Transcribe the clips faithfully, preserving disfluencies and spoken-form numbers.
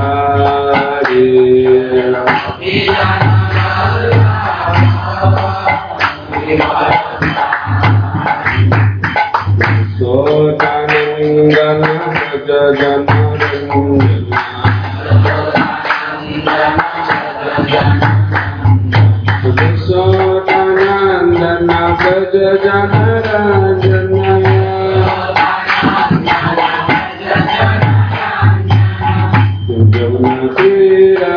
सोदानंदन भज जन रंजन जमुना तीरा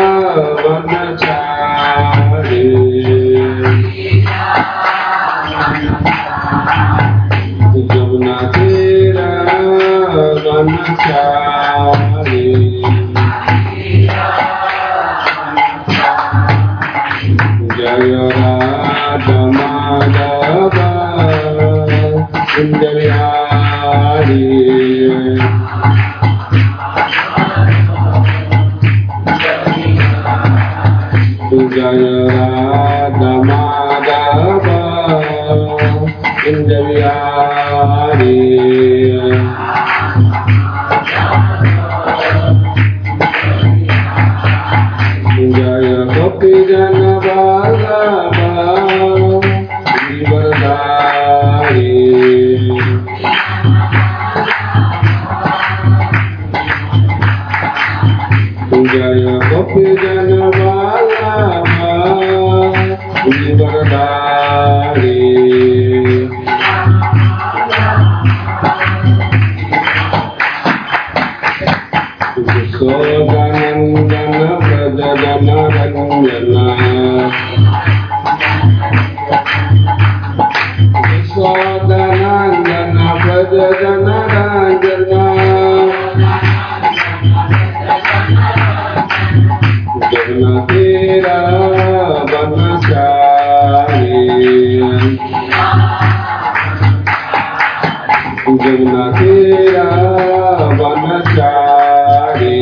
वनचारी जमुना तीरा वनचारी जय राधा माधव कुंज बिहारी जय राधा माधव कुंज बिहारी जय गोपी जन वल्लभ गिरधारी जय गोपी जन वल्लभ गिरधारी सोदानंदन व्रज जन रंजन सोदानंदन व्रज जन रंजन जमुना तीरा वनचारी जमुना तीरा वनचारी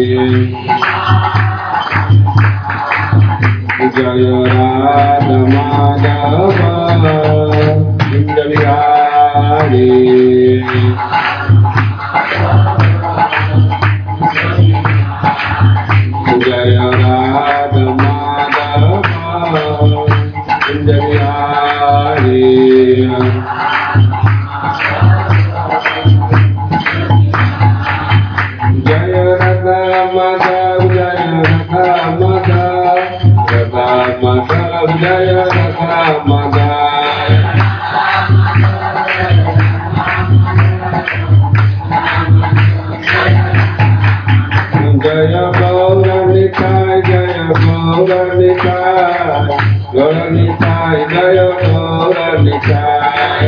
जय राधा माधव कुंज बिहारी जय राधा माधव कुंज बिहारी जय राधा माधव जय राधा माधव राधा माधव जय राधा माधव जय गौरनिताय जय गौरनिताय गौरनिताय जय गौरनिताय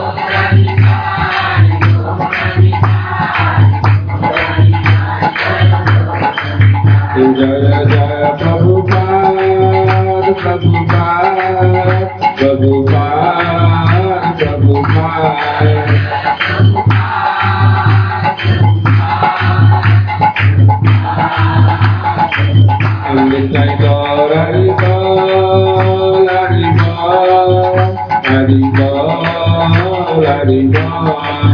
जय जय Prabhupada Prabhupada Prabhupada Prabhupada Amritai Gaur Hari Gaur Hari Gaur Hari Gaur Hari Gaur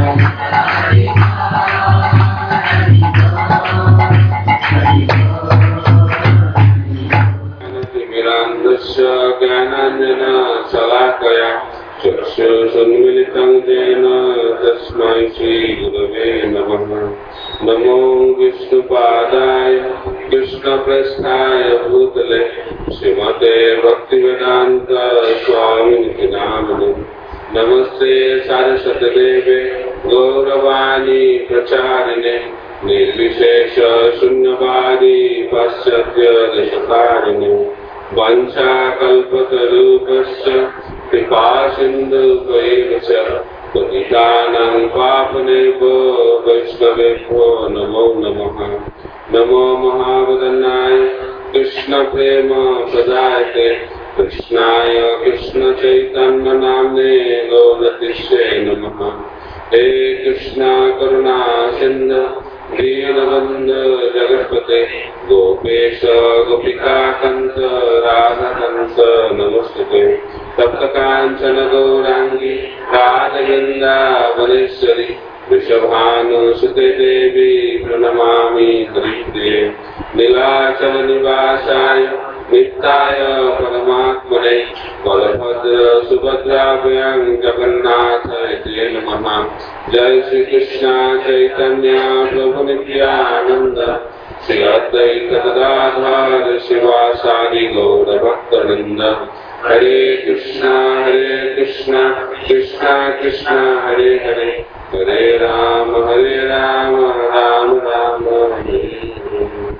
Mirandasya Gyananjana Salakaya Chakshushanmilitam Jena Tasmai Shri Gurave Namaha Namo Vishnu Padaya Krishna Prasthaya Bhutale Srimate Bhaktivedanta Swamini Namane Namaste Saraswati Deve Gauravani Pracharine Nirvishesha Shunyavadi Paschatya Dashakarine Vancha Kalpatarupasya Kripa Sindhu Vaivasya Patitanam Papanebho Vaishnavebho Namo Namaha Namo Mahavadanyaya Krishna Prema Pradayate Krishnaya Krishna Chaitanya Namne Gauratishe Namaha He Krishna Karuna Sindhu Deenabandhu Jagatpate Gopesha Gopika Kanta Radha Kanta Namostate Tapta Kanchana Gaurangi Radha Ginda Vaneshwari Vrishabhanu Sute Devi Pranamami Hari शान्ति नीलाचल निवासाय नित्याय परमात्मने बलभद्र सुभद्राभ्यां जगन्नाथ इति नमः। जय श्री कृष्ण चैतन्य प्रभु नित्यानंद श्री अद्वैत गदाधर शिवासादि गौर भक्तवृंद। हरे कृष्णा हरे कृष्णा कृष्णा कृष्णा हरे हरे हरे राम हरे राम राम राम हरे हरे।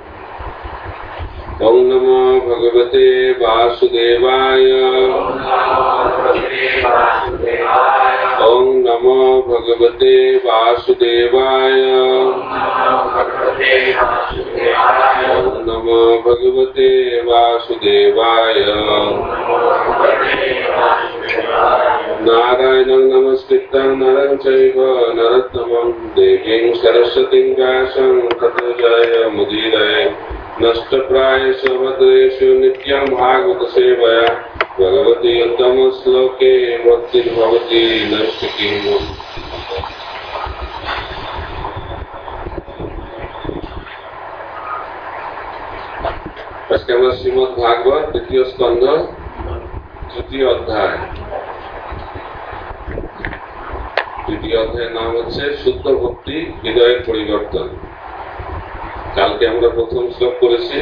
ओम नमो भगवते वासुदेवाय ओम नमो भगवते वासुदेवाय ओम नमो भगवते वासुदेवाय। नारायणं नमस्कृतं नरं चैव नरोत्तमं देवीं सरस्वतीं व्यासं ततो जयमुदीरये। नष्टप्रायेषु भद्रेषु नित्यं भागवत सेवया भगवती उत्तम श्लोके भक्तिर्भवति नैष्ठिकीम्। আজকে আমরা শ্রীমদ ভাগবত দ্বিতীয় স্কন্ধ তৃতীয় অধ্যায়। তৃতীয় অধ্যায়ের নাম হচ্ছে শুদ্ধ ভক্তি হৃদয়ের পরিবর্তন। কালকে আমরা প্রথম শ্লোক করেছি,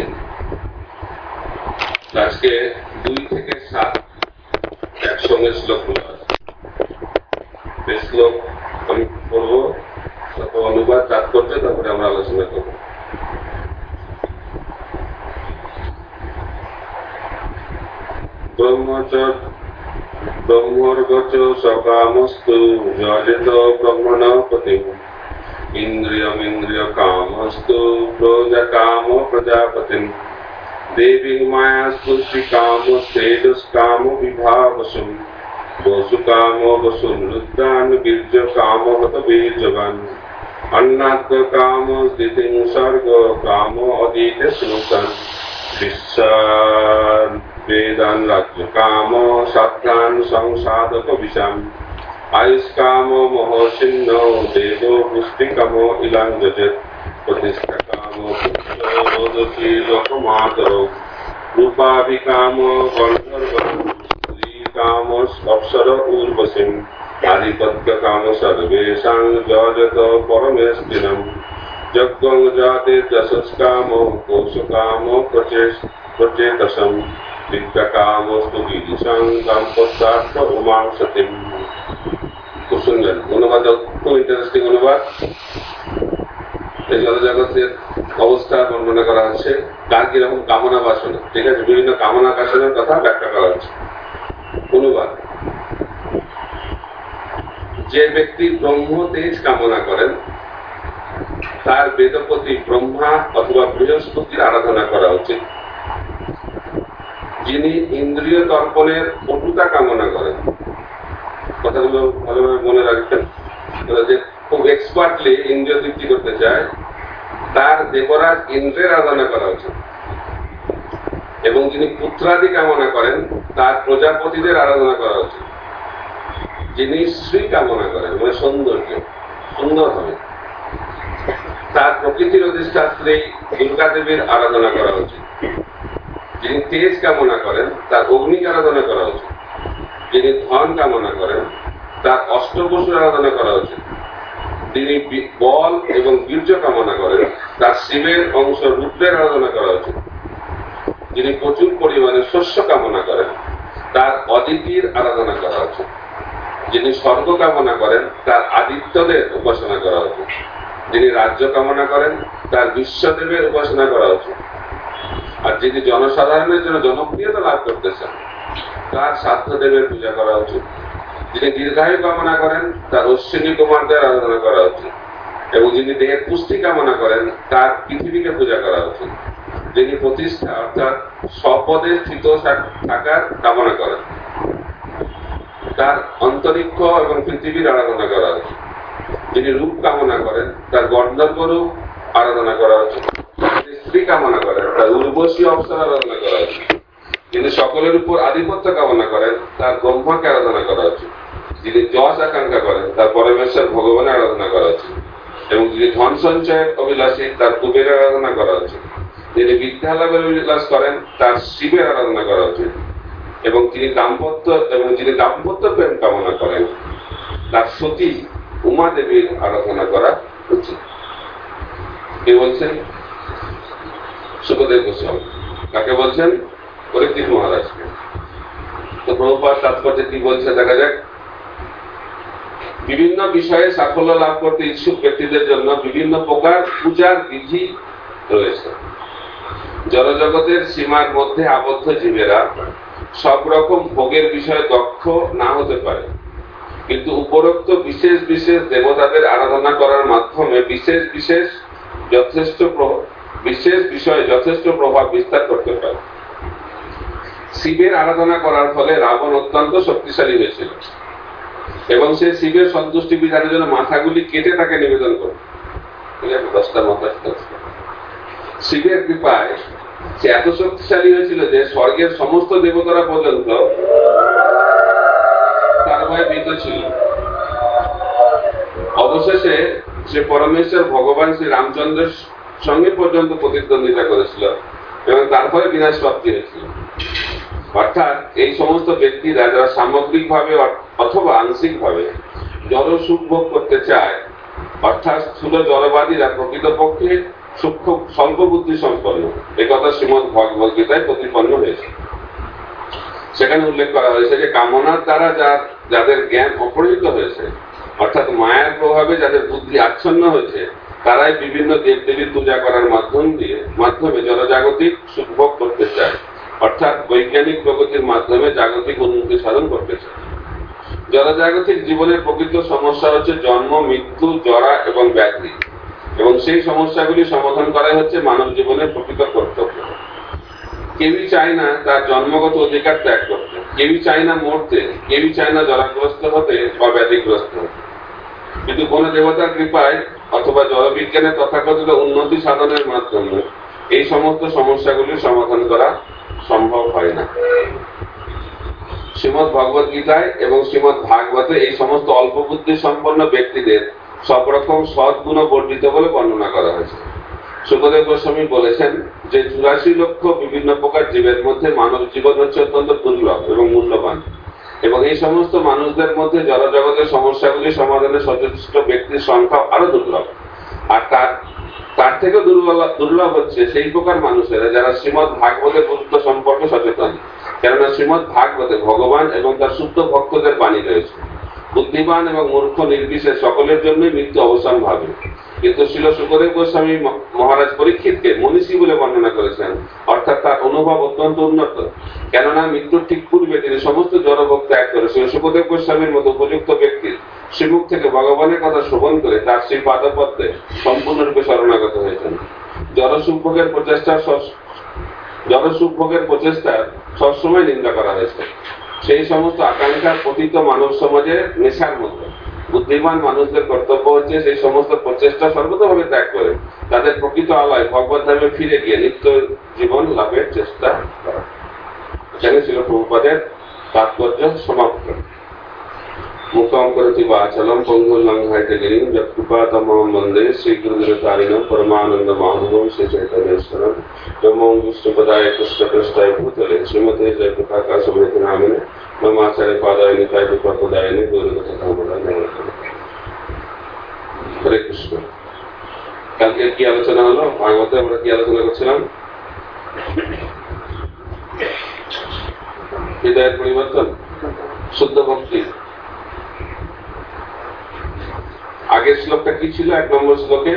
আজকে দুই থেকে সাত একসঙ্গে শ্লোকগুলো আছে। এই শ্লোক আমি পড়বো, তারপর অনুবাদ তাৎপর্য, তারপরে আমরা আলোচনা করবো। ব্রহ্মচর্য ব্রহ্মর্গচ সকামস্তু যজেত ব্রহ্মণপতি ইন্দ্রিয়মিন্দ্রিয় কামস্তু প্রজা কাম প্রজাপতি দেবী মায়া স্পর্শি কাম সেদস কাম বিভাবসুম বসু কাম বসুনৃদ্যান বীর্য কাম হত বীর্যবান অন্নাদ কাম স্থিতিং স্বর্গ কাম অদিতে শ্লোকান বিশ্বান वेदान राज्य काम साध्यान संसाधक विषाम आयुष काम मोहसिन्नो देवो पुष्टि कामो इलांगजत प्रतिष्ठा कामो पुत्रोदसी लोकमातरो रूपाभिकाम गंधर्व स्त्री काम अप्सर उर्वशीं आधिपत्य काम सर्वेषां जजत परमेष्टिनम् यज्ञं जाते दशस कामो कोश कामो प्रचेत प्रचेतसम् विद्याकामस्तु विदुषां दाम्पत्यार्थ उमां सतीं। খুব সুন্দর অনুবাদ, খুব ইন্টারেস্টিং অনুবাদ। এই জগতের অবস্থা বর্ণনা করা হচ্ছে, কার কিরকম কামনা বাসনা, ঠিক আছে, বিভিন্ন কামনা বাসনার কথা ব্যাখ্যা করা হচ্ছে। অনুবাদ: যে ব্যক্তি ব্রহ্ম তেজ কামনা করেন তার বেদপতি ব্রহ্মা অথবা বৃহস্পতির আরাধনা করা উচিত। যিনি ইন্দ্রিয় তর্পণের পটুতা কামনা করেন, কথাগুলো ভালোভাবে মনে রাখবেন, যে খুব এক্সপার্টলি ইন্দ্রিয় তৃপ্তি করতে চায় তার দেবরাজ ইন্দ্রের আরাধনা করা উচিত। এবং যিনি পুত্রাদি কামনা করেন তার প্রজাপতিদের আরাধনা করা উচিত। যিনি শ্রী কামনা করেন মানে সৌন্দর্য, সুন্দর হবে, তার প্রকৃতির অধিষ্ঠাত্রী দুর্গা দেবীর আরাধনা করা উচিত। যিনি তেজ কামনা করেন তার অগ্নিকে আরাধনা করা উচিত। যিনি ধন কামনা করেন তার অষ্টবসুর আরাধনা করা উচিত। যিনি বল এবং বীর্য কামনা করেন তার শিবের অংশ রুদ্রের আরাধনা করা উচিত। যিনি প্রচুর পরিমাণে শস্য কামনা করেন তার অদিতির আরাধনা করা উচিত। যিনি স্বর্গ কামনা করেন তার আদিত্যদের উপাসনা করা উচিত। যিনি রাজ্য কামনা করেন তার বিশ্বদেবের উপাসনা করা উচিত। আর যিনি জনসাধারণের জন্য জনপ্রিয়তা লাভ করতেছেন তার সাধ্যদেবের পূজা করা উচিত। যিনি দীর্ঘায়ু কামনা করেন তার অশ্বিনী কুমারদের আরাধনা করা উচিত। এবং যিনি দেহের পুষ্টি কামনা করেন তার পৃথিবীকে পূজা করা উচিত। যিনি প্রতিষ্ঠা অর্থাৎ স্বপদে স্থিত থাকার কামনা করেন তার অন্তরিক্ষ এবং পৃথিবীর আরাধনা করা উচিত। যিনি রূপ কামনা করেন তার গন্ধর্ব রূপ আরাধনা করা উচিত। যিনি স্ত্রী কামনা করেন তার উর্বশী অপ্সরা আরাধনা করা উচিত। যিনি সকলের উপর আধিপত্য কামনা করেন তার ব্রহ্মাকে আরাধনা করা উচিত। যিনি যশ আকাঙ্ক্ষা করেন তার পরমেশ্বর ভগবানের আরাধনা করা উচিত। এবং যিনি ধন সঞ্চয়ের অভিলাষী তার কুবের আরাধনা করা উচিত, যিনি বিদ্যা লাভের অভিলাষ করেন তার শিবের আরাধনা করা উচিত, এবং তিনি দাম্পত্য এবং যিনি দাম্পত্য প্রেম কামনা করেন তার সতী উমা দেবীর আরাধনা করা উচিত। কে বলছেন? সুখদেব গোস্বামী। কাকে বলছেন? পরীক্ষিত মহারাজকে। তো প্রভুপাদ তাৎপর্য কি বলছে দেখা যাক। বিভিন্ন বিষয়ে সাফল্য লাভ করতে ইচ্ছুক ব্যক্তিদের জন্য বিভিন্ন প্রকার পূজার বিধি রয়েছে। জড়জগতের সীমার মধ্যে আবদ্ধ জীবেরা সব রকম ভোগের বিষয়ে দক্ষ না হতে পারে, কিন্তু উপরোক্ত বিশেষ বিশেষ দেবতাদের আরাধনা করার মাধ্যমে বিশেষ বিশেষ যথেষ্ট বিশেষ বিষয়ে যথেষ্ট প্রভাব বিস্তার করতে পারে। শিবের আরাধনা করার ফলে রাবণ অত্যন্ত শক্তিশালী হয়েছিল এবং সে শিবের সন্তুষ্টি বিধানের জন্য মাথাগুলি কেটে তাকে নিবেদন করে। দশটা মাথা শিবের কৃপায় সে এত শক্তিশালী হয়েছিল যে স্বর্গের সমস্ত দেবতারা পর্যন্ত তার ভয়ে ভীত ছিল। অবশেষে সে পরমেশ্বর ভগবান শ্রী রামচন্দ্রের সঙ্গে পর্যন্ত প্রতিদ্বন্দ্বিতা করেছিল এবং তার ফলে বিনাশ প্রাপ্তি হয়েছিল। অর্থাৎ এই সমস্ত ব্যক্তিরা যারা সামগ্রিক ভাবে অথবা আংশিক ভাবে জড় সুখ ভোগ করতে চায়, অর্থাৎ স্থূল জড়বাদীরা প্রকৃতপক্ষে সূক্ষ্ম স্বল্প বুদ্ধি সম্পন্ন, একথা শ্রীমদ ভগবদ গীতায় প্রতিপন্ন হয়েছে। সেখানে উল্লেখ করা হয়েছে যে কামনার দ্বারা যার যাদের জ্ঞান অপহৃত হয়েছে, অর্থাৎ মায়ার প্রভাবে যাদের বুদ্ধি আচ্ছন্ন হয়েছে, তারাই বিভিন্ন দেবদেবীর পূজা করার মাধ্যম দিয়ে মাধ্যমে জনজাগতিক সুখভোগ করতে চায়, অর্থাৎ বৈজ্ঞানিক প্রগতির মাধ্যমে জাগতিক উন্নতি সাধন করতে চায়। জনজাগতিক জীবনের প্রকৃত সমস্যা হচ্ছে জন্ম, মৃত্যু, জরা এবং ব্যাধি, এবং সেই সমস্যাগুলি সমাধান করাই হচ্ছে মানব জীবনের প্রকৃত কর্তব্য। কেউই চায় না তার জন্মগত অধিকার ত্যাগ করতে, কেউই চায় না মরতে, কেউই চায় না জরাগ্রস্ত হতে বা ব্যাধিগ্রস্ত হতে, কিন্তু কোন দেবতার কৃপায় অথবা জড়বিজ্ঞানের তথাকথিত উন্নতি সাধনের মাধ্যমে এই সমস্ত সমস্যাগুলির সমাধান করা সম্ভব হয় না। শ্রীমদ ভগবদ গীতায় এবং শ্রীমদ ভাগবতে এই সমস্ত অল্প বুদ্ধি সম্পন্ন ব্যক্তিদের সব রকম সদ্গুণ বর্জিত বলে বর্ণনা করা হয়েছে। সুখদেব গোস্বামী বলেছেন যে চুরাশি লক্ষ বিভিন্ন প্রকার জীবের মধ্যে মানব জীবন হচ্ছে অত্যন্ত দুর্লভ এবং মূল্যবান, এবং এই সমস্ত মানুষদের মধ্যে জড়জগতের সমস্যাগুলি সমাধানে সচেষ্ট ব্যক্তির সংখ্যা আরো দুর্লভ। আর তার তার থেকে দুর্লভ দুর্লভ হচ্ছে সেই প্রকার মানুষেরা যারা শ্রীমদ ভাগবতের গুরুত্ব সম্পর্কে সচেতন, কেননা শ্রীমদ ভাগবতে ভগবান এবং তার শুদ্ধ ভক্তদের বাণী রয়েছে। বুদ্ধিমান এবং মূর্খ নির্বিশেষে সকলের জন্যই মৃত্যু অবসান ভাবে, কিন্তু শ্রীল সুখদেব গোস্বামী মহারাজ পরীক্ষিতকে মনীষী বলে বর্ণনা করেছেন, অর্থাৎ তার অনুভব অত্যন্ত উন্নত, কেননা মৃত্যুর ঠিক পূর্বে তিনি সমস্ত জড়ভোগ ত্যাগ করে শ্রী সুখদেব গোস্বামীর মতো উপযুক্ত ব্যক্তির শ্রীমুখ থেকে ভগবানের কথা শ্রবণ করে তার শ্রী পাদপদ্মে সম্পূর্ণরূপে শরণাগত হয়েছেন। জড়সুখভোগের প্রচেষ্টা জড়সুখভোগের প্রচেষ্টার সবসময় নিন্দা করা হয়েছে। সেই সমস্ত আকাঙ্ক্ষা পতিত মানব সমাজের নেশার মতো। বুদ্ধিমান মানুষদের কর্তব্য হচ্ছে সেই সমস্ত প্রচেষ্টা সর্বতভাবে ত্যাগ করে তাদের প্রকৃত আলয় ভগবত ধামে ফিরে গিয়ে নিত্য জীবন লাভের চেষ্টা করা। এখানে ছিল প্রভুপাদের তাৎপর্য সমাপ্ত। মুখম করতি বাচলম পঙ্গুলং হাইতগিরিং যৎকৃপাতমহং বন্দে শ্রীগুরুদেবতারিণম পরমানন্দ মাধবম শ্রী চৈতন্যেশ্বরম নমো বিষ্ণুপদায় কৃষ্ণপৃষ্ঠায় ভূতলে শ্রীমতে জয়প্রকাশ সমেত নামিনে নমাচার্য পাদায় নিতায় বিপদায়নে গৌরকথামদায় নমঃ। হরে কৃষ্ণ। কালকে কি আলোচনা হলো? ভাগবতে আমরা কি আলোচনা করছিলাম? হৃদয়ের পরিবর্তন, শুদ্ধ ভক্তি। আগের শ্লোকটা কি ছিল? এক নম্বর শ্লোকে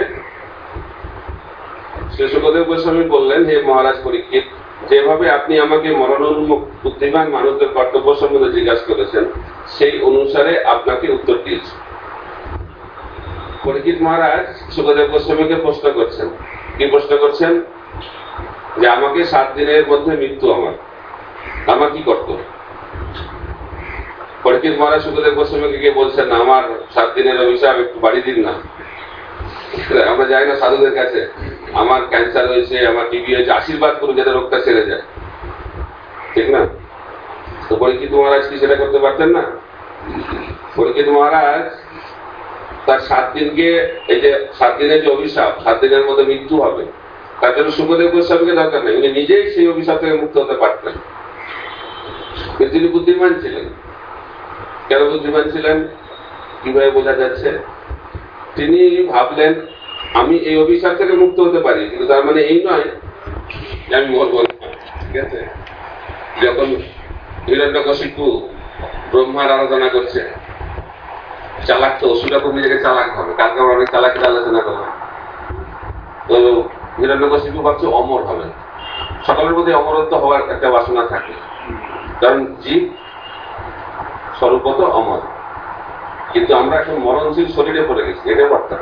শ্রী সুখদেব গোস্বামী বললেন, হে মহারাজ পরীক্ষিত, যেভাবে আপনি আমাকে মরণোন্মুখ বুদ্ধিমান মানুষদের কর্তব্য সম্বন্ধে জিজ্ঞাসা করেছেন, সেই অনুসারে আপনাকে উত্তর দিয়েছি। পরীক্ষিত মহারাজ সুখদেব গোস্বামীকে প্রশ্ন করছেন। কি প্রশ্ন করছেন? যে আমাকে সাত দিনের মধ্যে মৃত্যু, আমার আমার কি কর্তব্য? পরীক্ষিত মহারাজ সুখদেব গোস্বামীকে গিয়ে বলছেন, আমার সাত দিনের অভিশাপ একটু বাড়ি দিন না। আমরা যাই না সাধুদের কাছে, আমার ক্যান্সার হয়েছে, আমার টিবি হয়েছে, আশীর্বাদ করুন যাতে রোগটা সেরে যায়, ঠিক না? তো পরীক্ষিত মহারাজ কি সেটা করতে পারতেন না? পরীক্ষিত মহারাজ তার সাত দিনকে, এই যে সাত দিনের যে অভিশাপ, সাত দিনের মধ্যে মৃত্যু হবে, তার জন্য শুকদেব গোস্বামীকে দরকার নেই, উনি নিজেই সেই অভিশাপ থেকে মুক্ত হতে পারতেন। তিনি বুদ্ধিমান ছিলেন। কেন বুদ্ধিমান ছিলেন কিভাবে বোঝা যাচ্ছে? তিনি ভাবলেন আমি এই অভিশাপ থেকে মুক্ত হতে পারি, কিন্তু তার মানে এই নয় যে আমি মরবো না। ঠিক আছে, যখন হিরণ্যকশিপু ব্রহ্মার আরাধনা করছে, চালাক তো অসুরা খুব নিজেকে চালাক হবে, কালকে আমরা অনেক চালাকের আলোচনা করলাম। তো হিরণ্যকশিপু ভাবছে অমর হবে, সকলের মধ্যে অমরত্ব হওয়ার একটা বাসনা থাকে, কারণ জীব স্বরূপত অমর, কিন্তু আমরা এখন মরণশীল শরীরে পড়ে গেছি, এটা বার্তা।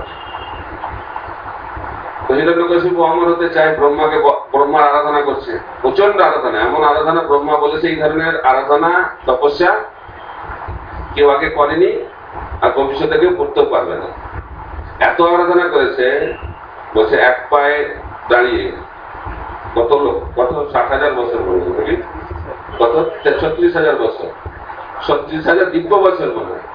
হিরণ্যকশিপু অমর হতে চায়, ব্রহ্মাকে ব্রহ্মার আরাধনা করছে, প্রচন্ড আরাধনা, এমন আরাধনা ব্রহ্মা বলেছে এই ধরনের আরাধনা তপস্যা কেউ আগে করেনি আর ভবিষ্যতে কেউ করতেও পারবে না। এত আরাধনা করেছে, বলছে এক পায়ে দাঁড়িয়ে কত লোক, কত ষাট হাজার বছর বলবে নাকি, কত ছত্রিশ হাজার বছর, ছত্রিশ হাজার দিব্য বছর মনে হয়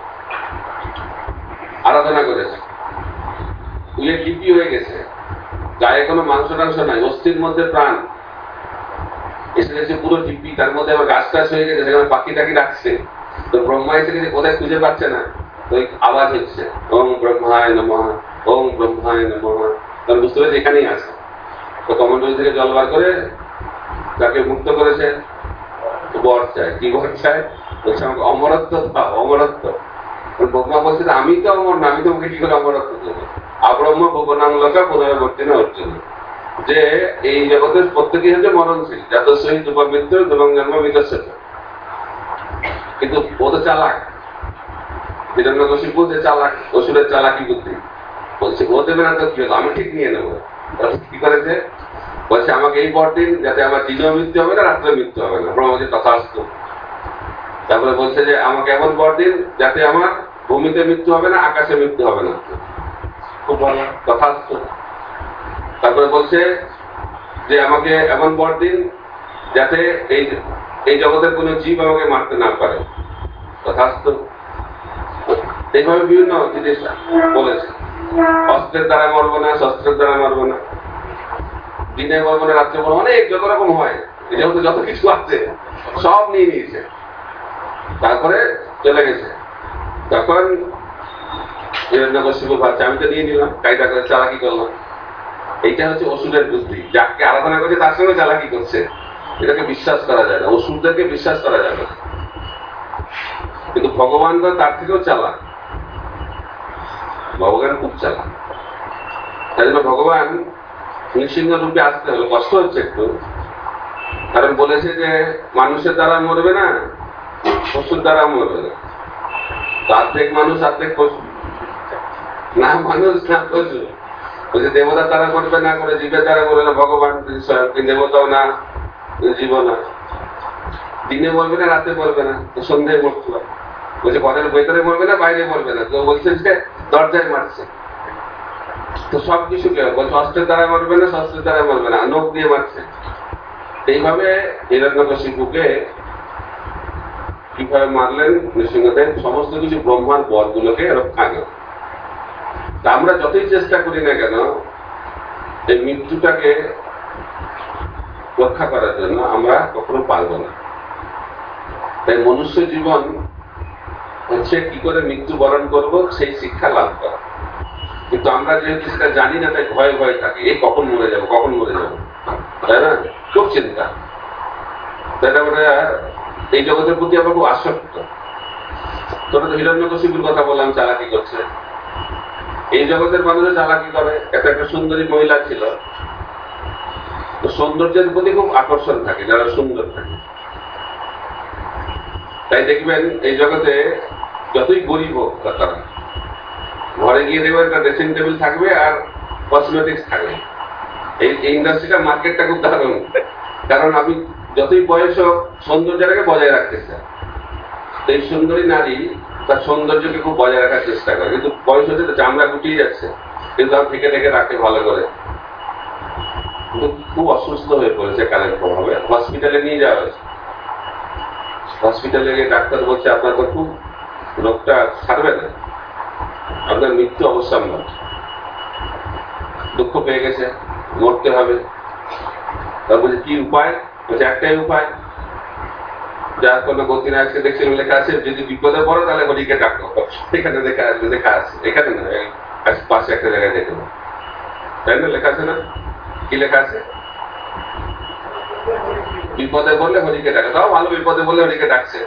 আরাধনা করেছে। ফুলে লিপি হয়ে গেছে, গায়ে কোনো মাংস টাংস নাই, অস্থির মধ্যে প্রাণ এসে গেছে, পুরো টিপি, তার মধ্যে আবার গাছ টাছ হয়ে গেছে, সেখানে পাখি টাকি ডাকছে। তো ব্রহ্মা এসে গেছে, কোথায় খুঁজে পাচ্ছে না, ওই আওয়াজ হচ্ছে ওম ব্রহ্মায় নমঃ, ওম ব্রহ্মায় নমঃ, তার বুঝতে পেরেছে এখানেই আছে। তো কমন্ডল থেকে জল বার করে তাকে মুক্ত করেছে, বর চায়। কি বর চায়? বলছে আমাকে অমরত্ব দাও, অমরত্ব। ব্রহ্মা বলছে আমি তো অমর না, আমি তোমাকে কি করে অমরত্ব দেবো? আব্রহ্ম ভুবনাং লোকা পুনরাবর্তী না অর্জুন, যে এই জগতের প্রত্যেকেই হচ্ছে মরণশীল, যাত সহিত উপমৃত্যু এবং জন্ম বিদস্য। কিন্তু ও তো চালাক, হিরণ্যকশিপু যে চালাক, অসুরের চালাকি বুদ্ধি, বলছে ও দেবে না তো কি হলো, আমি ঠিক নিয়ে নেবো। কি করেছে? বলছে আমাকে এই পর দিন যাতে আমার দিনেও মৃত্যু হবে না, রাত্রে মৃত্যু হবে না। ব্রহ্মা বলছে তথাস্তু। তারপরে বলছে যে আমাকে এমন পর দিন যাতে আমার ভূমিতে মৃত্যু হবে না, আকাশে মৃত্যু হবে না। খুব ভালো, তথাস্তু। তারপরে বলছে যে আমাকে এমন পর দিন যাতে এই এই জগতের কোন জীব আমাকে মারতে না পারে, তথাস্তু। এইভাবে বিভিন্ন জিনিস বলেছে, অস্ত্রের দ্বারা মরবো না, শস্ত্রের দ্বারা মরবো না, দিনে মরবো না, রাত্রে মরবো, অনেক যত রকম হয়, এই জগতে যত কিছু আছে সব নিয়ে নিয়েছে। তারপরে চলে গেছে। তখন হিরণ্যকশিপু ভাবছে আমি তো নিয়ে নিলাম, কায়দা করে চালাকি করলাম। এইটা হচ্ছে অসুরের বুদ্ধি, যাকে আরাধনা করছে তার সঙ্গে চালাকি করছে, এটাকে বিশ্বাস করা যায় না, অসুরদেরকে বিশ্বাস করা যায় না। কিন্তু ভগবানরা তার থেকেও চালাক, ভগবান খুব চালাক। তাই জন্য ভগবান নৃসিংহ রূপে আসতে হলো, কষ্ট হচ্ছে একটু, কারণ বলেছে যে মানুষের দ্বারা মরবে না, পশুর দ্বারা মরবে না। অর্ধেক মানুষ অর্ধেক পশু, না মানুষ না পশু। বলছে দেবতার দ্বারা মরবে না, করে জীবের দ্বারা মরবে না। ভগবান দেবতাও না, জীব না, দিনে মরবে না, রাতে মরবে না, সন্ধ্যায় মরতে হবে। বলছে ঘরের ভেতরে মরবে না, বাইরে মরবে না। তো বলছে যে দরজায় মারছে। তো সবকিছু কেউ বলছে অস্ত্রের দ্বারা মরবে না, শস্ত্রের দ্বারা মরবে না, নখ দিয়ে মারছে। এইভাবে হিরণ্যকশিপুকে কিভাবে মারলেন নৃসিংহদেব? সমস্ত কিছু ব্রহ্মার বরগুলোকে রক্ষা করে। তা আমরা যতই চেষ্টা করি না কেন এই মৃত্যুটাকে রক্ষা করার জন্য, আমরা কখনো পারবো না। তাই মনুষ্য জীবন হচ্ছে কি করে মৃত্যু বরণ করবো, সেই শিক্ষা লাভ করা। কিন্তু আমরা যেহেতু সেটা জানি না, তাই ভয়ে ভয়ে থাকি, এই কখন মরে যাবো, কখন মরে যাবো, তাই না? খুব চিন্তা। তাই আমরা এই জগতের প্রতি আমরা খুব আসক্ত। তোরা তো হিরণ্যকশিপুর কথা বললাম, চালাকি করছে। এই জগতের মানুষের চালাকি করে। একটা একটা সুন্দরী মহিলা ছিল, তো সৌন্দর্যের প্রতি খুব আকর্ষণ থাকে যারা সুন্দর থাকে। তাই দেখবেন এই জগতে যতই গরিব হোক তারা ঘরে গিয়ে দেখবেন একটা ড্রেসিং টেবিল থাকবে আর কসমেটিক্স থাকবে। এই ইন্ডাস্ট্রিটা, মার্কেটটা খুব দারুণ, কারণ আমি যতই বয়স হোক সৌন্দর্যটাকে বজায় রাখতে চাই। এই সুন্দরী নারী তার সৌন্দর্যকে খুব বজায় রাখার চেষ্টা করে, কিন্তু বয়স হচ্ছে তো চামড়া গুটিয়ে যাচ্ছে, কিন্তু আর থেকে থেকে রাখে ভালো করে। খুব অসুস্থ হয়ে পড়েছে কালের প্রভাবে, হসপিটালে নিয়ে যাওয়া হয়েছে। হসপিটালে গিয়ে ডাক্তার বলছে আপনার তো খুব রোগটা ছাড়বে না, আপনার মৃত্যু অবসম্ভব, দুঃখ পেয়ে গেছে, মরতে হবে। তারপর কি উপায়? বলছে একটাই উপায়, যার কোনো গতি না। আজকে দেখছি লেখা আছে যদি বিপদে পড়ো তাহলে হরিকে ডাকো, এখানে লেখা লেখা আছে, এখানে না পাশে একটা জায়গায় দেখে, তাই না? লেখা আছে না? কি লেখা আছে? বিপদে বললে হরিকে ডাকে। তাও ভালো, বিপদে বললে হরিকে ডাকছে।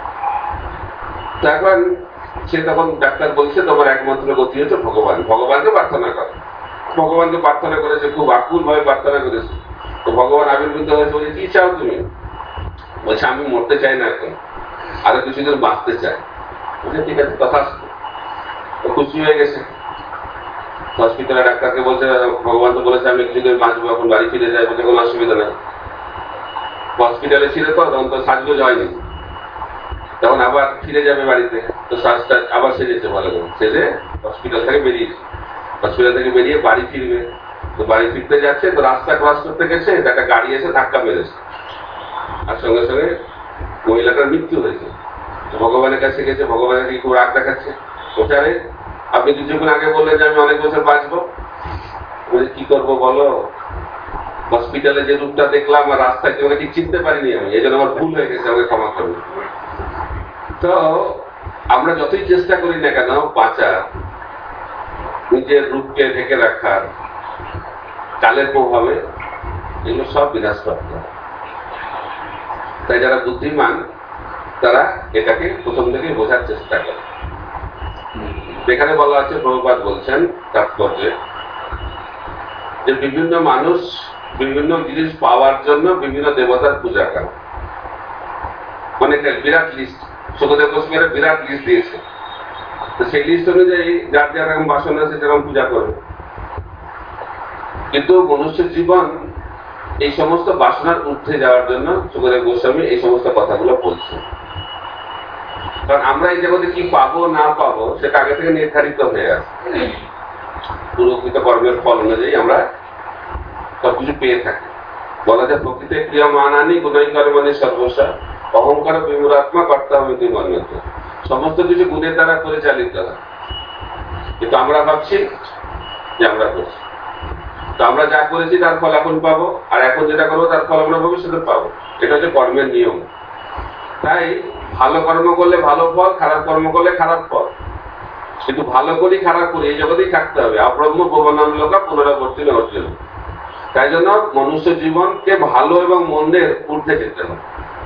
এখন সে তখন ডাক্তার বলছে তোমার একমাত্র গতি হচ্ছে ভগবান, ভগবানকে প্রার্থনা করো। ভগবানকে প্রার্থনা করেছে, খুব আকুল ভাবে প্রার্থনা করেছে। তো ভগবান আবির্ভূত হয়েছে, বলছে কি চাও তুমি? বলছে আমি মরতে চাই না, এখন আরো কিছুদিন বাঁচতে চাই। বলছে ঠিক আছে, তথাস্তু। তো খুশি হয়ে গেছে। হসপিটালে ডাক্তারকে বলছে ভগবান তো বলেছে আমি কিছুদিন বাঁচবো, এখন বাড়ি ফিরে যাই। বলছে কোনো অসুবিধা নেই। হসপিটালে ছিল তো, তখন তো সাজগোজ হয়নি, তখন আবার ফিরে যাবে বাড়িতে। তো শ্বাসটা আবার সেজেছে ভালো করে, সেজে হসপিটাল থেকে বেরিয়েছে। হসপিটাল থেকে বেরিয়ে বাড়ি ফিরবে। তো বাড়ি ফিরতে যাচ্ছে, তো রাস্তা ক্রস করতে গেছে, একটা গাড়ি এসে ধাক্কা মেরেছে, আর সঙ্গে সঙ্গে মহিলাটার মৃত্যু হয়েছে। ভগবানের কাছে গেছে, ভগবানের কাছে খুব রাগ দেখাচ্ছে। ওটারে আপনি কিছুক্ষণ আগে বললেন যে আমি অনেক বছর বাঁচবো। বলে কি করবো বলো, হসপিটালে যে রূপটা দেখলাম আর রাস্তায় তোমাকে ঠিক চিনতে পারিনি আমি, এই জন্য আমার ভুল হয়ে গেছে, আমাকে ক্ষমা করবে। তো আমরা যতই চেষ্টা করি না কেন বাঁচার, নিজের রূপকে ঢেকে রাখার, কালের প্রভাবে এগুলো সব বিনাশপ্রাপ্ত। তাই যারা বুদ্ধিমান তারা এটাকে প্রথম থেকে বোঝার চেষ্টা করে। এখানে বলা আছে, প্রভুপাদ বলছেন তাৎপর্যে, যে বিভিন্ন মানুষ বিভিন্ন জিনিস পাওয়ার জন্য বিভিন্ন দেবতার পূজা করে। অনেক বিরাট লিস্ট, সুখদেব গোস্বামী বিরাট লিস্ট দিয়েছে। তো সেই লিস্ট অনুযায়ী যার যার এরকম বাসন আছে সেরকম পূজা করবে। কিন্তু মনুষ্য জীবন এই সমস্ত বাসনার ঊর্ধ্বে যাওয়ার জন্য সুখদেব গোস্বামী এই সমস্ত কথাগুলো বলছে। কারণ আমরা এই জগতে কি পাবো না পাবো সেটা আগে থেকে নির্ধারিত হয়ে আছে। পূর্বকৃত কর্মের ফল অনুযায়ী আমরা সবকিছু পেয়ে থাকি। বলা যায় প্রকৃতি প্রিয় মান আনি গুণাই কর্মণি সর্বস্ব অহংকার বিমূঢ়াত্মা কর্তা হইতে মান্যত। সমস্ত কিছু গুণের দ্বারা পরিচালিত হয়, কিন্তু আমরা ভাবছি যে আমরা করছি। তো আমরা যা করেছি তার ফল এখন পাবো, আর এখন যেটা করবো তার ফল আমরা ভবিষ্যতে পাবো। এটা হচ্ছে কর্মের নিয়ম। তাই ভালো কর্ম করলে ভালো ফল, খারাপ কর্ম করলে খারাপ ফল। কিন্তু ভালো করি খারাপ করি এই জগতেই থাকতে হবে। অব্রহ্ম ভুবনাম লোকা পুনরাবর্তী অর্জুন। তাই জন্য মনুষ্য জীবনকে ভালো এবং মন্দের ঊর্ধ্বে যেতে হবে,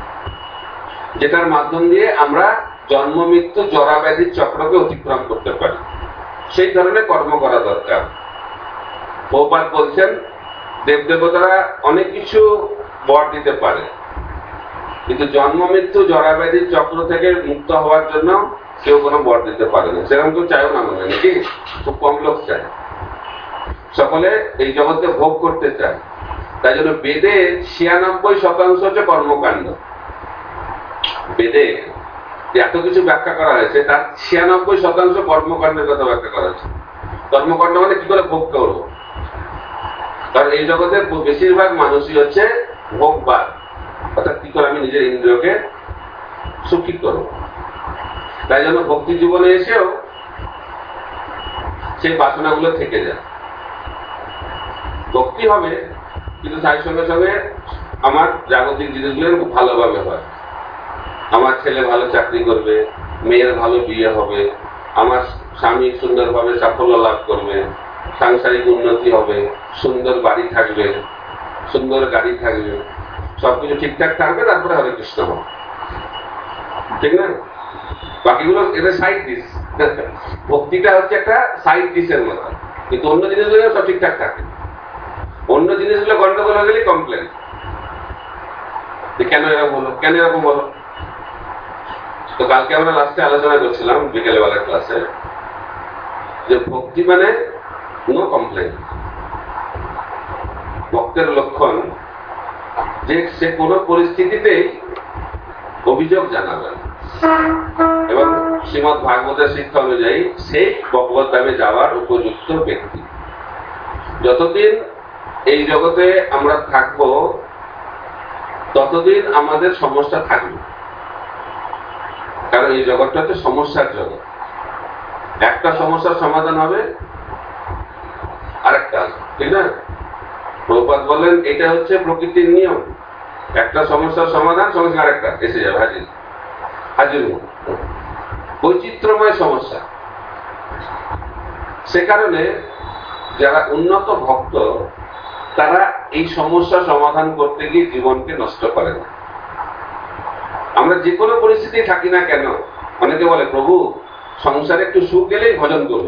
যেটার মাধ্যম দিয়ে আমরা জন্ম মৃত্যু জরা ব্যাধির চক্রকে অতিক্রম করতে পারি। সেই ধরনের কর্ম করা দরকার। প্রভুপাদ বলছেন দেবদেবতারা অনেক কিছু বর দিতে পারে, কিন্তু জন্ম মৃত্যু জরা ব্যাধির চক্র থেকে মুক্ত হওয়ার জন্য কেউ কোনো বর দিতে পারে না। সেরকম কেউ চায়ও না মনে, নাকি? খুব কম লোক চায়। সকলে এই জগতে ভোগ করতে চায়। তাই জন্য বেদে ছিয়ানব্বই শতাংশ হচ্ছে কর্মকাণ্ড। বেদে এত কিছু ব্যাখ্যা করা হয়েছে, তার ছিয়ানব্বই শতাংশ কর্মকাণ্ডের কথা ব্যাখ্যা করা হয়েছে। কর্মকাণ্ড মানে কি করে ভোগ করবো। কারণ এই জগতের বেশিরভাগ মানুষই হচ্ছে ভোগবাদ, অর্থাৎ কি করে আমি নিজের ইন্দ্রিয়কে সুখী করবো। তাই জন্য ভক্তি জীবনে এসেও সেই বাসনাগুলো থেকে যায়। ভক্তি হবে, কিন্তু তার সঙ্গে সঙ্গে আমার জাগতিক জিনিসগুলো খুব ভালোভাবে হয়। আমার ছেলে ভালো চাকরি করবে, মেয়ের ভালো বিয়ে হবে, আমার স্বামী সুন্দরভাবে সাফল্য লাভ করবে, সাংসারিক উন্নতি হবে, সুন্দর বাড়ি থাকবে, সুন্দর গাড়ি থাকবে, সবকিছু ঠিকঠাক থাকবে, তারপরে হরে কৃষ্ণ হবে। ঠিক না? বাকিগুলো এটা সাইড ডিশ। ভক্তিটা হচ্ছে একটা সাইড ডিশের মতো, কিন্তু অন্য জিনিসগুলো সব ঠিকঠাক থাকে। অন্য জিনিসগুলো গন্ডগোল হয়ে গেলে কমপ্লেন, যে কেন এরকম হলো, কেন এরকম হলো। তো কালকে আমরা লাস্টে আলোচনা করছিলাম বিকেলবেলার ক্লাসে, যে ভক্তি মানে নো কমপ্লেন। ভক্তের লক্ষণ যে সে কোনো পরিস্থিতিতেই অভিযোগ জানাবে, এবং শ্রীমৎ ভাগবতের শিক্ষা অনুযায়ী সেই ভগবত ধামে যাওয়ার উপযুক্ত ব্যক্তি। যতদিন এই জগতে আমরা থাকব ততদিন আমাদের সমস্যা থাকবে, কারণ এই জগৎটা হচ্ছে সমস্যার জগৎ। একটা সমস্যার সমাধান হবে, আরেকটা আসবে, ঠিক না? প্রভুপাদ বলেন এটা হচ্ছে প্রকৃতির নিয়ম, একটা সমস্যার সমাধান সঙ্গে সঙ্গে আরেকটা এসে যাবে, হাজির হাজির বৈচিত্র্যময় সমস্যা। সে কারণে যারা উন্নত ভক্ত তারা এই সমস্যা সমাধান করতে গিয়ে জীবনকে নষ্ট করে না। আমরা যে কোনো পরিস্থিতি থাকি না কেন, অনেকে বলে প্রভু সংসারে একটু সুখ গেলেই ভজন করবো,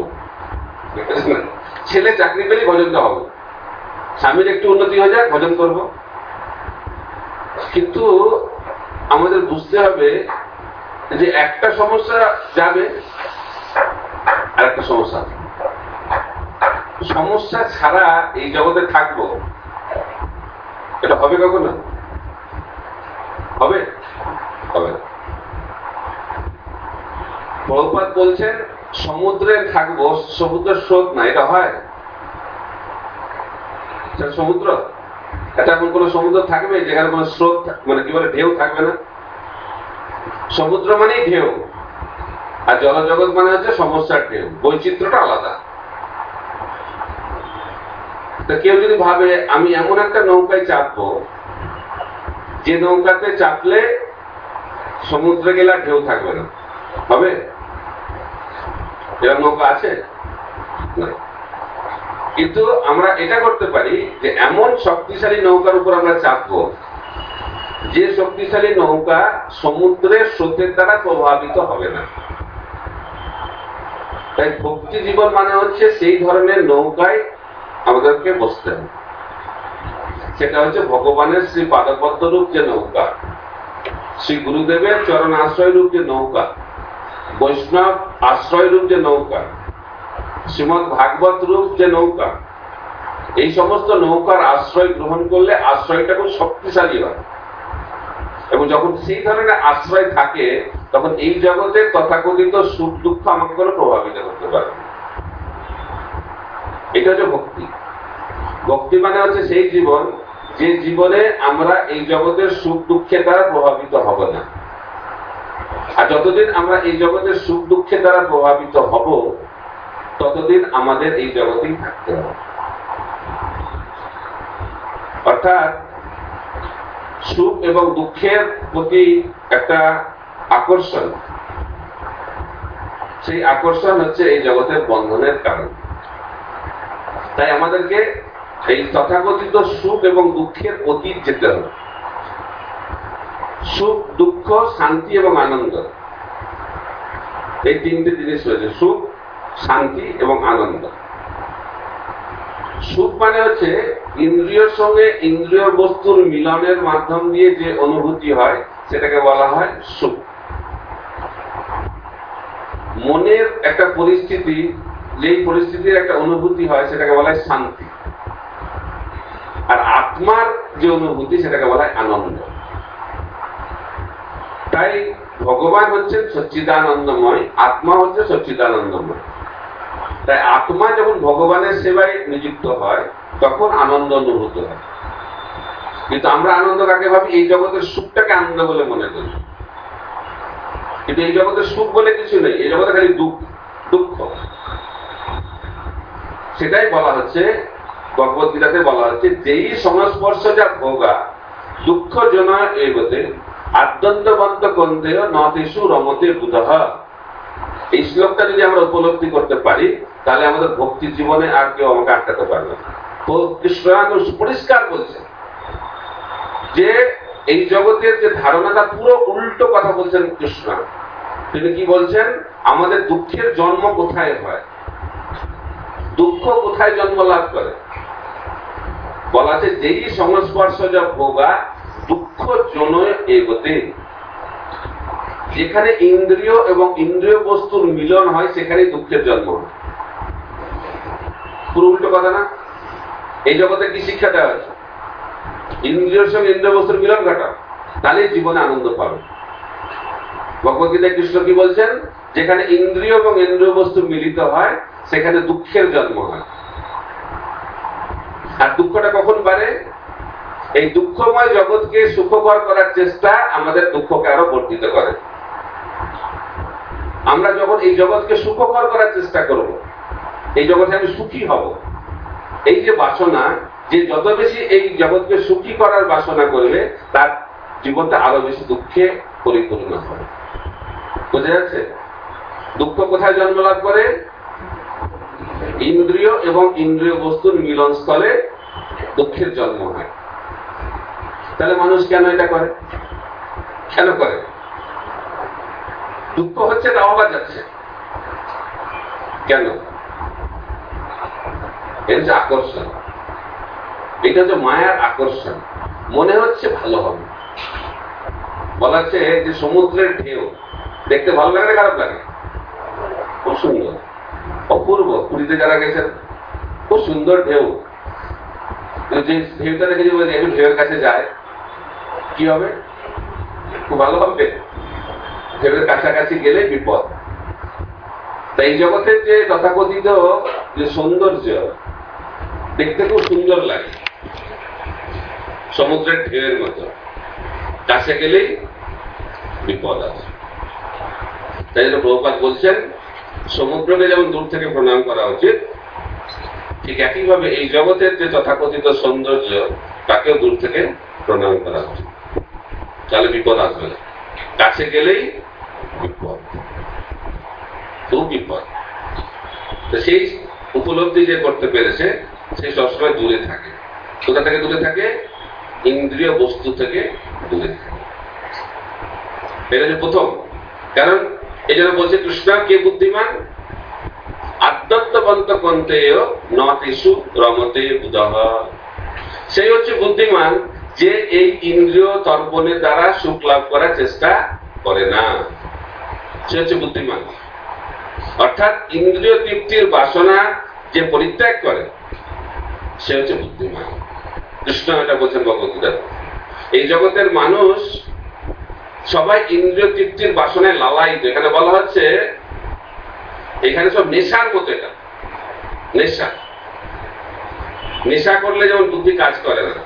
ছেলে চাকরি পেলেই ভজনটা হবে, স্বামীর একটু উন্নতি হয়ে যাক ভজন করব। কিন্তু আমাদের বুঝতে হবে যে একটা সমস্যা যাবে আর একটা সমস্যা, সমস্যা ছাড়া এই জগতে থাকবো এটা হবে কখনো? হবে হবে না। প্রভুপাদ বলছেন সমুদ্রে থাকবো, সমুদ্রের স্রোত না, এটা হয়? সমুদ্র এটা এমন কোন সমুদ্র থাকবে যেখানে কোন স্রোত মানে কি বলে ঢেউ থাকবে না? সমুদ্র মানেই ঢেউ, আর জলজগৎ মানে হচ্ছে সমস্যার ঢেউ, বৈচিত্র্যটা আলাদা। তা কেউ যদি ভাবে আমি এমন একটা নৌকায় চাপবো যে নৌকাতে চাপলে সমুদ্রে গেলে আর ঢেউ থাকবে না, হবে? এরকম নৌকা আছে না। কিন্তু আমরা এটা করতে পারি যে এমন শক্তিশালী নৌকার উপর আমরা চাপবো যে শক্তিশালী নৌকা সমুদ্রের স্রোতের দ্বারা প্রভাবিত হবে না। তাই ভক্তি জীবন মানে হচ্ছে সেই ধরনের নৌকায় আমাদেরকে বসতে হবে। সেটা হচ্ছে ভগবানের শ্রী পাদপদ্ম রূপ যে নৌকা, শ্রী গুরুদেবের চরণ আশ্রয় রূপ যে নৌকা, বৈষ্ণব আশ্রয় রূপ যে নৌকা, শ্রীমদ ভাগবত রূপ যে নৌকা, এই সমস্ত নৌকার আশ্রয় গ্রহণ করলে আশ্রয়টা খুব শক্তিশালী হয়। এবং যখন সেই ধরনের আশ্রয় থাকে তখন এই জগতে তথাকথিত সুখ দুঃখ আমাকে কোনো প্রভাবিত করতে পারে। এটা হচ্ছে ভক্তি। ভক্তি মানে হচ্ছে সেই জীবন যে জীবনে আমরা এই জগতের সুখ দুঃখের দ্বারা প্রভাবিত হব না। আর যতদিন আমরা এই জগতের সুখ দুঃখের দ্বারা প্রভাবিত হব ততদিন আমাদের এই জগতেই থাকতে হবে। অর্থাৎ সুখ এবং দুঃখের প্রতি একটা আকর্ষণ, সেই আকর্ষণ হচ্ছে এই জগতের বন্ধনের কারণ। তাই আমাদেরকে এই তথাকথিত সুখ এবং দুঃখের অতীত যেতে হবে। সুখ, দুঃখ, শান্তি এবং আনন্দ, এই তিনটে জিনিস রয়েছে, সুখ, শান্তি এবং আনন্দ। সুখ মানে হচ্ছে ইন্দ্রিয়র সঙ্গে ইন্দ্রিয় বস্তুর মিলনের মাধ্যম দিয়ে যে অনুভূতি হয় সেটাকে বলা হয় সুখ। মনের একটা পরিস্থিতি, যেই পরিস্থিতির একটা অনুভূতি হয় সেটাকে বলা হয় শান্তি। আর আত্মার যে অনুভূতি সেটাকে বলা হয় আনন্দ। তাই ভগবান হচ্ছেন সচ্চিদানন্দময়, আত্মা হচ্ছে সচ্চিদানন্দময়। তাই আত্মা যখন ভগবানের সেবায় নিযুক্ত হয় তখন আনন্দ অনুভূত হয়। কিন্তু আমরা আনন্দ কাকে ভাবি? এই জগতের সুখটাকে আনন্দ বলে মনে করি। কিন্তু এই জগতের সুখ বলে কিছু নেই, এই জগতে খালি দুঃখ দুঃখ সেটাই বলা হচ্ছে ভগবত গীতাতে বলা হচ্ছে যেই সংস্পর্শ যা ভোগা দুঃখ জন এগোতে আদ্যন্তবন্ত কন্দেহ নতেষু রমতে বুধহ। এই শ্লোকটা যদি আমরা উপলব্ধি করতে পারি তাহলে আমাদের ভক্তি জীবনে আর কেউ আমাকে আটকাতে পারবে না। তো কৃষ্ণ পরিষ্কার বলছে যে এই জগতের যে ধারণাটা পুরো উল্টো কথা বলছেন কৃষ্ণ। তিনি কি বলছেন? আমাদের দুঃখের জন্ম কোথায় হয়, দুঃখ কোথায় জন্ম লাভ করে? বলা আছে যেই সংস্পর্শ যা ভোগা দুঃখ জন এগোতে। যেখানে ইন্দ্রিয় এবং ইন্দ্রিয় বস্তুর মিলন হয় সেখানে দুঃখের জন্ম হয়। পুরো উল্টো কথা না? এই জগতে কি শিক্ষা দেওয়া হয়েছে? ইন্দ্রিয়ের সঙ্গে ইন্দ্রিয় বস্তুর মিলন ঘটাও, তাহলে জীবনে আনন্দ পাবে। ভগবদ্গীতায় কৃষ্ণ কি বলছেন? যেখানে ইন্দ্রিয় এবং ইন্দ্রিয় বস্তু মিলিত হয় সেখানে দুঃখের জন্ম হয়। আর দুঃখটা কখন বাড়ে? এই দুঃখময় জগৎকে সুখকর করার চেষ্টা আমাদের দুঃখকে আরো বর্ধিত করে। আমরা যখন এই জগৎকে সুখকর করার চেষ্টা করব, এই জগতে আমি সুখী হব, এই যে বাসনা, যে যত বেশি এই জগৎকে সুখী করার বাসনা করবে তার জীবনটা আরো বেশি দুঃখে পরিপূর্ণ হবে। বোঝা যাচ্ছে? দুঃখ কোথায় জন্ম লাভ করে? ইন্দ্রিয় এবং ইন্দ্রিয় বস্তুর মিলন স্থলে দুঃখের জন্ম হয়। তাহলে মানুষ কেন এটা করে? কেন করে? দুঃখ হচ্ছে না হওয়া যাচ্ছে কেন? এর যে আকর্ষণ, এটা হচ্ছে মায়ার আকর্ষণ। মনে হচ্ছে ভালো হবে। বলা হচ্ছে যে সমুদ্রের ঢেউ দেখতে ভালো লাগে না খারাপ লাগে? খুব সুন্দর, অপূর্ব। পুরীতে যারা গেছেন খুব সুন্দর ঢেউ। যে ঢেউটা দেখে যে একটু ঢেউয়ের কাছে যায় কি হবে? খুব ভালো হবে। ঢেউয়ের কাছাকাছি গেলে বিপদ। তাই এই জগতের যে তথাকথিত যে সৌন্দর্য দেখতে খুব সুন্দর লাগে, সমুদ্রের ঢেউয়ের মতো, কাছে গেলেই বিপদ আছে। তাই জন্য প্রভুপাদ বলছেন সমুদ্রকে যেমন দূর থেকে প্রণাম করা উচিত, ঠিক একইভাবে এই জগতের যে তথাকথিত সৌন্দর্য তাকেও দূর থেকে প্রণাম করা উচিত। তাহলে বিপদ আসবে না। কাছে গেলেই বিপদ, খুব বিপদ। তো সেই উপলব্ধি যে করতে পেরেছে সে সবসময় দূরে থাকে। কোথা থেকে দূরে থাকে? ইন্দ্রিয় বস্তু থেকে দূরে থাকে। এটা হচ্ছে প্রথম কারণ। এই জন্য বলছে কৃষ্ণ কে বুদ্ধিমান? আদ্যন্তবন্ত কন্তেয় নতিষু রমতে বুধঃ। সেই হচ্ছে বুদ্ধিমান যে এই ইন্দ্রিয় তর্পণের দ্বারা সুখ লাভ করার চেষ্টা করে না। সে হচ্ছে বুদ্ধিমান। অর্থাৎ ইন্দ্রিয় তৃপ্তির বাসনা যে পরিত্যাগ করে সে হচ্ছে বুদ্ধিমান। কৃষ্ণ এটা বলছেন ভগবদ্গীতা। এই জগতের মানুষ সবাই ইন্দ্রিয় তৃপ্তির বাসনায় লালায়িত। এখানে বলা হচ্ছে এখানে সব নেশার মতো। এটা নেশা। নেশা করলে যেমন বুদ্ধি কাজ করে না,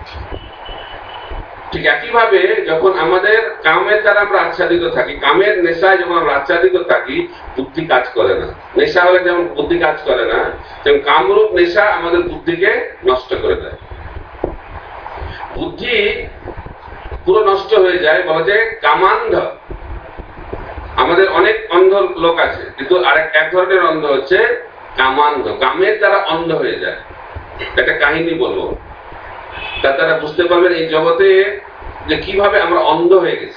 ঠিক একইভাবে যখন আমাদের কামের দ্বারা আমরা আচ্ছাদিত থাকি, কামের নেশায় যখন আমরা আচ্ছাদিত থাকি, বুদ্ধি কাজ করে না। নেশা হলে যেমন বুদ্ধি কাজ করে না, তেমন কামরূপ নেশা আমাদের বুদ্ধিকে নষ্ট করে দেয়। বুদ্ধি পুরো নষ্ট হয়ে যায়। বলা যায় কামান্ধ। আমাদের অনেক অন্ধ লোক আছে, কিন্তু আরেক এক ধরনের অন্ধ হচ্ছে কামান্ধ। কামের দ্বারা অন্ধ হয়ে যায়। একটা কাহিনী বলবো, তার দ্বারা বুঝতে পারবেন এই জগতে যে কিভাবে আমরা অন্ধ হয়ে গেছি।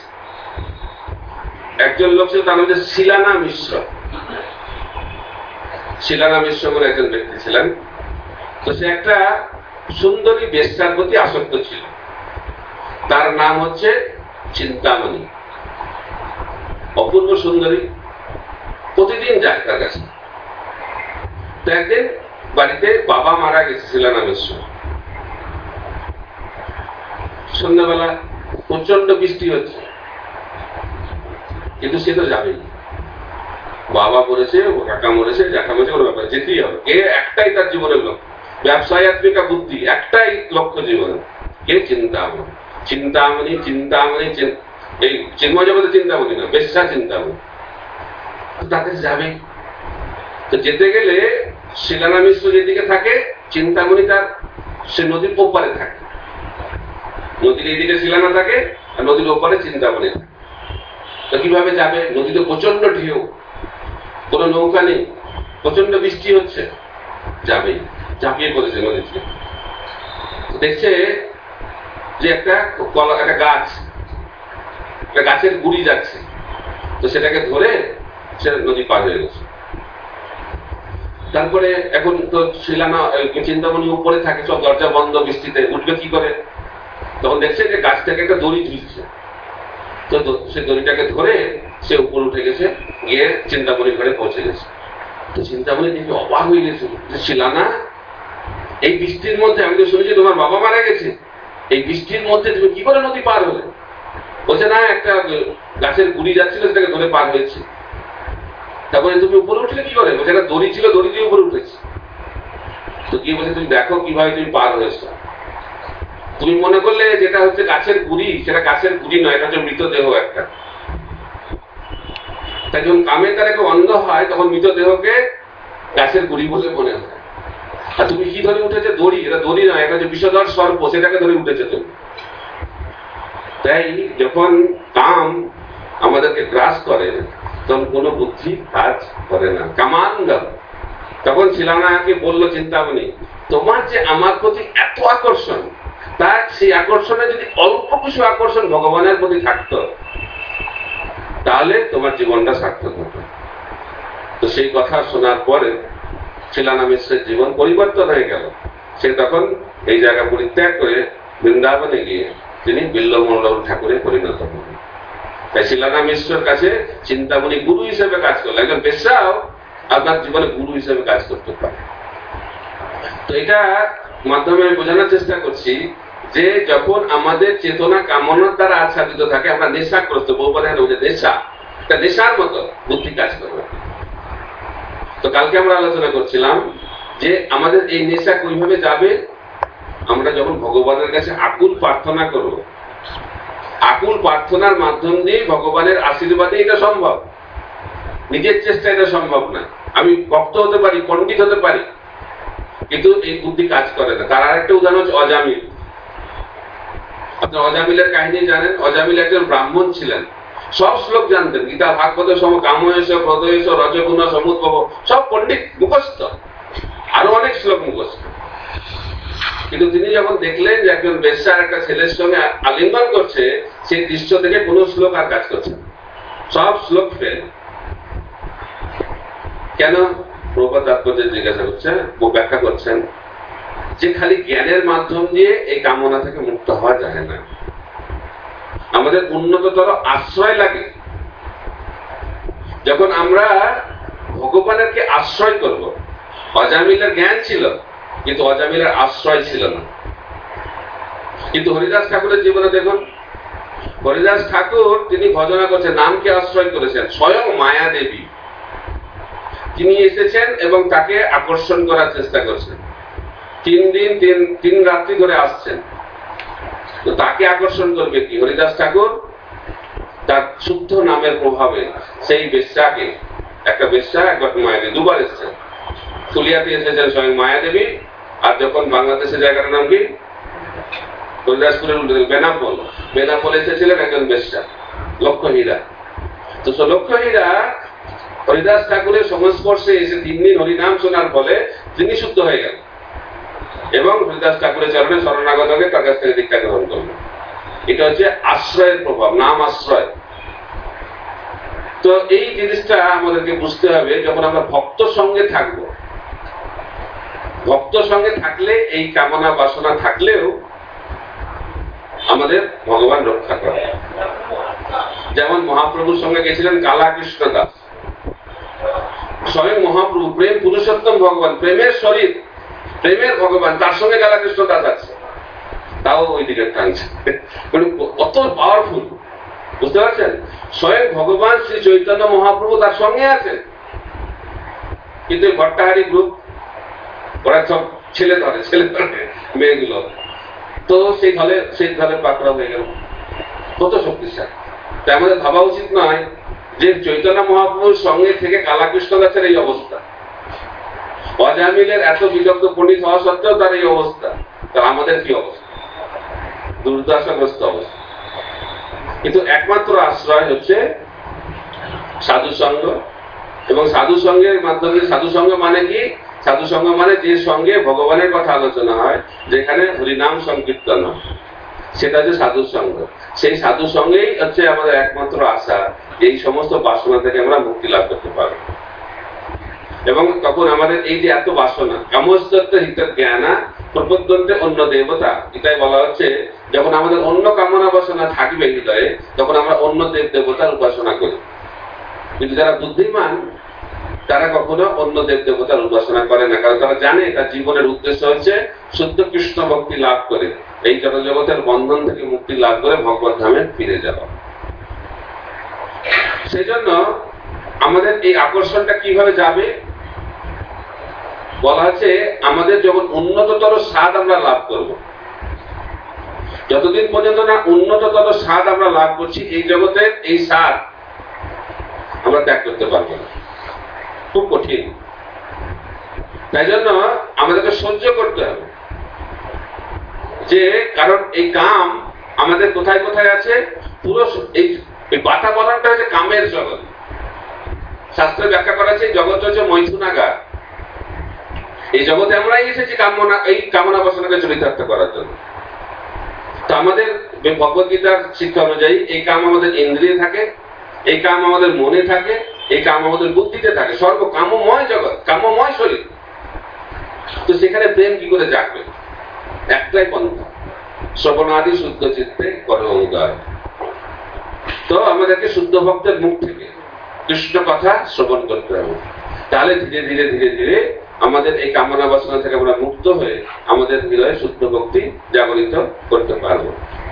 একজন লোক ছিল, তার নাম হচ্ছে শিলানা মিশ্র। শিলানা মিশ্র বলে একজন ব্যক্তি ছিলেন। তো সে একটা সুন্দরী বেশ্যার প্রতি আসক্ত ছিল। তার নাম হচ্ছে চিন্তামণি। অপূর্ব সুন্দরী, প্রতিদিন যায় তার কাছে। তো একদিন বাড়িতে বাবা মারা গেছে শিলানা মিশ্র। সন্ধ্যাবেলা প্রচন্ড বৃষ্টি হচ্ছে, কিন্তু সে তো যাবেই। বাবা মরেছে, কাকা মরেছে, জ্যাঠা মরেছে, কোনো ব্যাপার, যেতেই হবে। এ একটাই তার জীবনের লক্ষ্য, ব্যবসায় আত্মিকা বুদ্ধি, একটাই লক্ষ্য জীবনে। কে? চিন্তামণি। চিন্তামণি চিন্তামণি এই চিন্ময় জগতে চিন্তামণি না, বেশ্যা চিন্তামণি। তাকে যাবে। তো যেতে গেলে শিলানা মিশ্র যেদিকে থাকে, চিন্তামণি তার সে নদীর ওপারে থাকে। নদীর এইদিকে শিলানা থাকে আর নদীর ওপারে চিন্তামণি থাকে। তো কিভাবে যাবে? নদীতে প্রচন্ড ঢেউ, কোন নৌকা নেই, প্রচন্ড বৃষ্টি হচ্ছে। যাবে, ঝাঁপিয়ে পড়েছে নদীতে। দেখছে যে একটা কলা, একটা গাছ, একটা গাছের গুড়ি যাচ্ছে। তো সেটাকে ধরে সে নদী পার হয়ে গেছে। তারপরে এখন তো শিলানা চিন্তামণি উপরে থাকে, সব দরজা বন্ধ, বৃষ্টিতে উঠবে কি করে? তখন দেখছে যে গাছ থেকে একটা দড়ি ঝুলছে। তো সে দড়িটাকে ধরে সে উপরে উঠে গেছে, গিয়ে চিন্তামণির ঘরে পৌঁছে গেছে। তো চিন্তামণি দেখে অবাক হয়ে গেছে যে শিলানা, এই বৃষ্টির মধ্যে, আমি তো শুনেছি তোমার বাবা মারা গেছে, এই বৃষ্টির মধ্যে তুমি কি করে নদী পার হলে? বলছে না, একটা গাছের গুড়ি যাচ্ছিল, সেটাকে ধরে পার হয়েছে। তারপরে তুমি উপরে উঠলে কি করে? বলছে একটা দড়ি ছিল, দড়ি দিয়ে উপরে উঠেছে। তো কি বলছে, তুমি দেখো কিভাবে তুমি পার হয়েছো। তুমি মনে করলে যেটা হচ্ছে গাছের গুড়ি, সেটা গাছের গুড়ি নয়, এটা হচ্ছে মৃতদেহ একটা। তাই যখন কামের দ্বারা কেউ অন্ধ হয় তখন মৃতদেহকে গাছের গুড়ি বলে মনে হয়। আর তুমি কি ধরে উঠেছে? দড়ি। এটা দড়ি নয়, এটা হচ্ছে বিষধর সর্প, সেটাকে ধরে উঠেছে তুমি। তাই যখন কাম আমাদেরকে গ্রাস করে তখন কোনো বুদ্ধি কাজ করে না। কামান্দ তখন শিলানাকে বললো চিন্তামণি, তোমার যে আমার প্রতি এত আকর্ষণ, তার সেই আকর্ষণে যদি অল্প কিছু আকর্ষণ ভগবানের প্রতি থাকতো তাহলে তোমার জীবনটা সার্থক হতো। তো সেই কথা শোনার পরে শিলানা মিশ্রের জীবন পরিবর্তন হয়ে গেল। সে তখন এই জায়গা পরিত্যাগ করে বৃন্দাবনে গিয়ে তিনি বিল্বমল্লভ ঠাকুরে পরিণত হলেন। তাই শিলানা মিশ্রের কাছে চিন্তামণি গুরু হিসেবে কাজ করলেন। একজন বেশ্যাও আপনার জীবনে গুরু হিসেবে কাজ করতে পারে। তো এটা মাধ্যমে আমি বোঝানোর চেষ্টা করছি যে যখন আমাদের চেতনা কামনার দ্বারা আচ্ছাদিত থাকে, আমরা নেশাগ্রস্ত, বহুবার নেশা, এটা নেশার মতো বুদ্ধি কাজ করবে। তো কালকে আমরা আলোচনা করছিলাম যে আমাদের এই নেশা কিভাবে যাবে, আমরা যখন ভগবানের কাছে আকুল প্রার্থনা করব। আকুল প্রার্থনার মাধ্যম দিয়ে ভগবানের আশীর্বাদে এটা সম্ভব, নিজের চেষ্টা এটা সম্ভব না। আমি ভক্ত হতে পারি, পণ্ডিত হতে পারি, কিন্তু এই বুদ্ধি কাজ করে না। তার আরেকটা উদাহরণ হচ্ছে অজামিল। আপনি অজামিলের কাহিনী জানেন। অজামিল একজন ব্রাহ্মণ ছিলেন, সব শ্লোক জানতেন, গীতা ভাগবত সম কাময়েশ ক্রোধয়েশ রজগুণ সমুদ্ভব, সব পণ্ডিত, মুখস্থ, আরো অনেক শ্লোক মুখস্থ। কিন্তু তিনি যখন দেখলেন যে একজন বেশ্যার একটা ছেলের সঙ্গে আলিঙ্গন করছে, সেই দৃশ্য থেকে কোন শ্লোক আর কাজ করছে না, সব শ্লোক ফেল। কেন? প্রভুপাদ তাৎপর্য জিজ্ঞাসা করছেন, ব্যাখ্যা করছেন যে খালি জ্ঞানের মাধ্যম দিয়ে এই কামনা থেকে মুক্ত হওয়া যায় না, আমাদের উন্নততর আশ্রয় লাগে। যখন আমরা ভগবানেরকে আশ্রয় করব। অজামিলের জ্ঞান ছিল কিন্তু অজামিলের আশ্রয় ছিল না। কিন্তু হরিদাস ঠাকুরের জীবনে দেখুন, হরিদাস ঠাকুর তিনি ভজনা করছেন, নামকে আশ্রয় করেছেন। স্বয়ং মায়া দেবী তিনি এসেছেন এবং তাকে আকর্ষণ করার চেষ্টা করছেন। তিন দিন তিন তিন রাত্রি ধরে আসছেন। তো তাকে আকর্ষণ করবে কি? হরিদাস ঠাকুর তার শুদ্ধ নামের প্রভাবে সেই বেশ্যাকে, একটা বেশ্যা একবার মায়াদেবী, দুবার এসেছেন। ফুলিয়াতে এসেছেন স্বয়ং মায়াদেবী, আর যখন বাংলাদেশের জায়গাটার নাম কি, হরিদাসপুরের উল্টে বেনাপোল, বেনাপোল এসেছিলেন একজন বেশ্যা, লক্ষ্যহীরা। তো লক্ষ্যহীরা হরিদাস ঠাকুরের সংস্পর্শে এসে তিন দিন হরিনাম শোনার ফলে তিনি শুদ্ধ হয়ে গেলেন এবং হরিদাস ঠাকুরের চরণে শরণাগত হয়ে তার কাছ থেকে দীক্ষা গ্রহণ করলেন। এটা হচ্ছে আশ্রয়ের প্রভাব, নাম আশ্রয়। তো এই জিনিসটা আমাদেরকে বুঝতে হবে। যখন আমরা ভক্ত সঙ্গে থাকবো, ভক্ত সঙ্গে থাকলে এই কামনা বাসনা থাকলেও আমাদের ভগবান রক্ষা করে। যেমন মহাপ্রভুর সঙ্গে গেছিলেন কালা কৃষ্ণ দাস, স্বয়ং মহাপ্রভু, প্রেম পুরুষোত্তম ভগবান, প্রেমের শরীর, প্রেমের ভগবান, তার সঙ্গে কালা কৃষ্ণ দাস আছে, তাও ওই দিকে টানছে। কত পাওয়ারফুল, বুঝতে পারছেন? স্বয়ং ভগবান শ্রী চৈতন্য মহাপ্রভু তার সঙ্গে আছেন, কিন্তু ভট্টাহারি গ্রুপ ওরা সব ছেলে ধরে, ছেলে ধরে মেয়েগুলো, তো সেই ধরে সেই ধরে পাকড়া হয়ে গেল। কত শক্তিশালী! তাই আমাদের ভাবা উচিত নয় যে চৈতন্য মহাপ্রভুর সঙ্গে থেকে কালাকৃষ্ণ দাসের এই অবস্থা, অজামিলের এত বিদগ্ধ পণ্ডিত হওয়া সত্ত্বেও তার এই অবস্থা, তা আমাদের কি অবস্থা? দুর্দশাগ্রস্ত অবস্থা। কিন্তু একমাত্র আশ্রয় হচ্ছে সাধু সঙ্গ, এবং সাধু সঙ্গের মাধ্যমে, সাধু সঙ্গ মানে কি? সাধু সঙ্গ মানে যে সঙ্গে ভগবানের কথা আলোচনা হয়, যেখানে হরিনাম সংকীর্তন হয়, সেটা হচ্ছে সাধু সঙ্গ। সেই সাধু সঙ্গেই হচ্ছে আমাদের একমাত্র আশা, এই সমস্ত বাসনা থেকে আমরা মুক্তি লাভ করতে পারবো। এবং তখন আমাদের এই যে এত বাসনা, কামস্তত্ব হিত জ্ঞানা প্রপদ্যন্তে অন্য দেবতা, এটাই বলা হচ্ছে যখন আমাদের অন্য কামনা বাসনা থাকবে হৃদয়ে, তখন আমরা অন্য দেব দেবতার উপাসনা করি। কিন্তু যারা বুদ্ধিমান তারা কখনো অন্য দেব দেবতার উপাসনা করে না, কারণ তারা জানে তার জীবনের উদ্দেশ্য হচ্ছে শুদ্ধ কৃষ্ণ ভক্তি লাভ করে এই জগতের বন্ধন থেকে মুক্তি লাভ করে ভগবত ধামে ফিরে যাওয়া। সেই জন্য আমাদের এই আকর্ষণটা কিভাবে যাবে বলা আছে, আমাদের যখন উন্নততর স্বাদ আমরা লাভ করব, যতদিন পর্যন্ত না উন্নততর স্বাদ আমরা লাভ করছি এই জগতের, এই স্বাদ আমরা ত্যাগ করতে পারবো না, খুব কঠিন। তাই জন্য আমাদেরকে সহ্য করতে হবে, যে কারণ এই কাম আমাদের কোথায় কোথায় আছে, পুরো এই বাতাবরণটা হচ্ছে কামের জগৎ। শাস্ত্রে ব্যাখ্যা করা আছে জগৎ হচ্ছে মৈথুনাগার। এই জগতে আমরাই এসেছি কামনা, এই কামনা বাসনাকে চরিতার্থ করার জন্য। তো আমাদের ভগবত গীতার শিক্ষা অনুযায়ী এই কাম আমাদের ইন্দ্রিয়ে থাকে, এই কাম আমাদের মনে থাকে, এই কাম আমাদের বুদ্ধিতে থাকে। সর্ব কামময় জগৎ, কামময় শরীর। তো সেখানে প্রেম কি করে জাগবে? একটাই পন্থা, শ্রবণাদি শুদ্ধ চিত্তে করো উদয়। তো আমাদেরকে শুদ্ধ ভক্তের মুখ থেকে কৃষ্ণ কথা শ্রবণ করতে হবে। তাহলে ধীরে ধীরে ধীরে ধীরে আমাদের এই কামনা বাসনা থেকে আমরা মুক্ত হয়ে আমাদের হৃদয়ে শুদ্ধ ভক্তি জাগরিত করতে পারবো।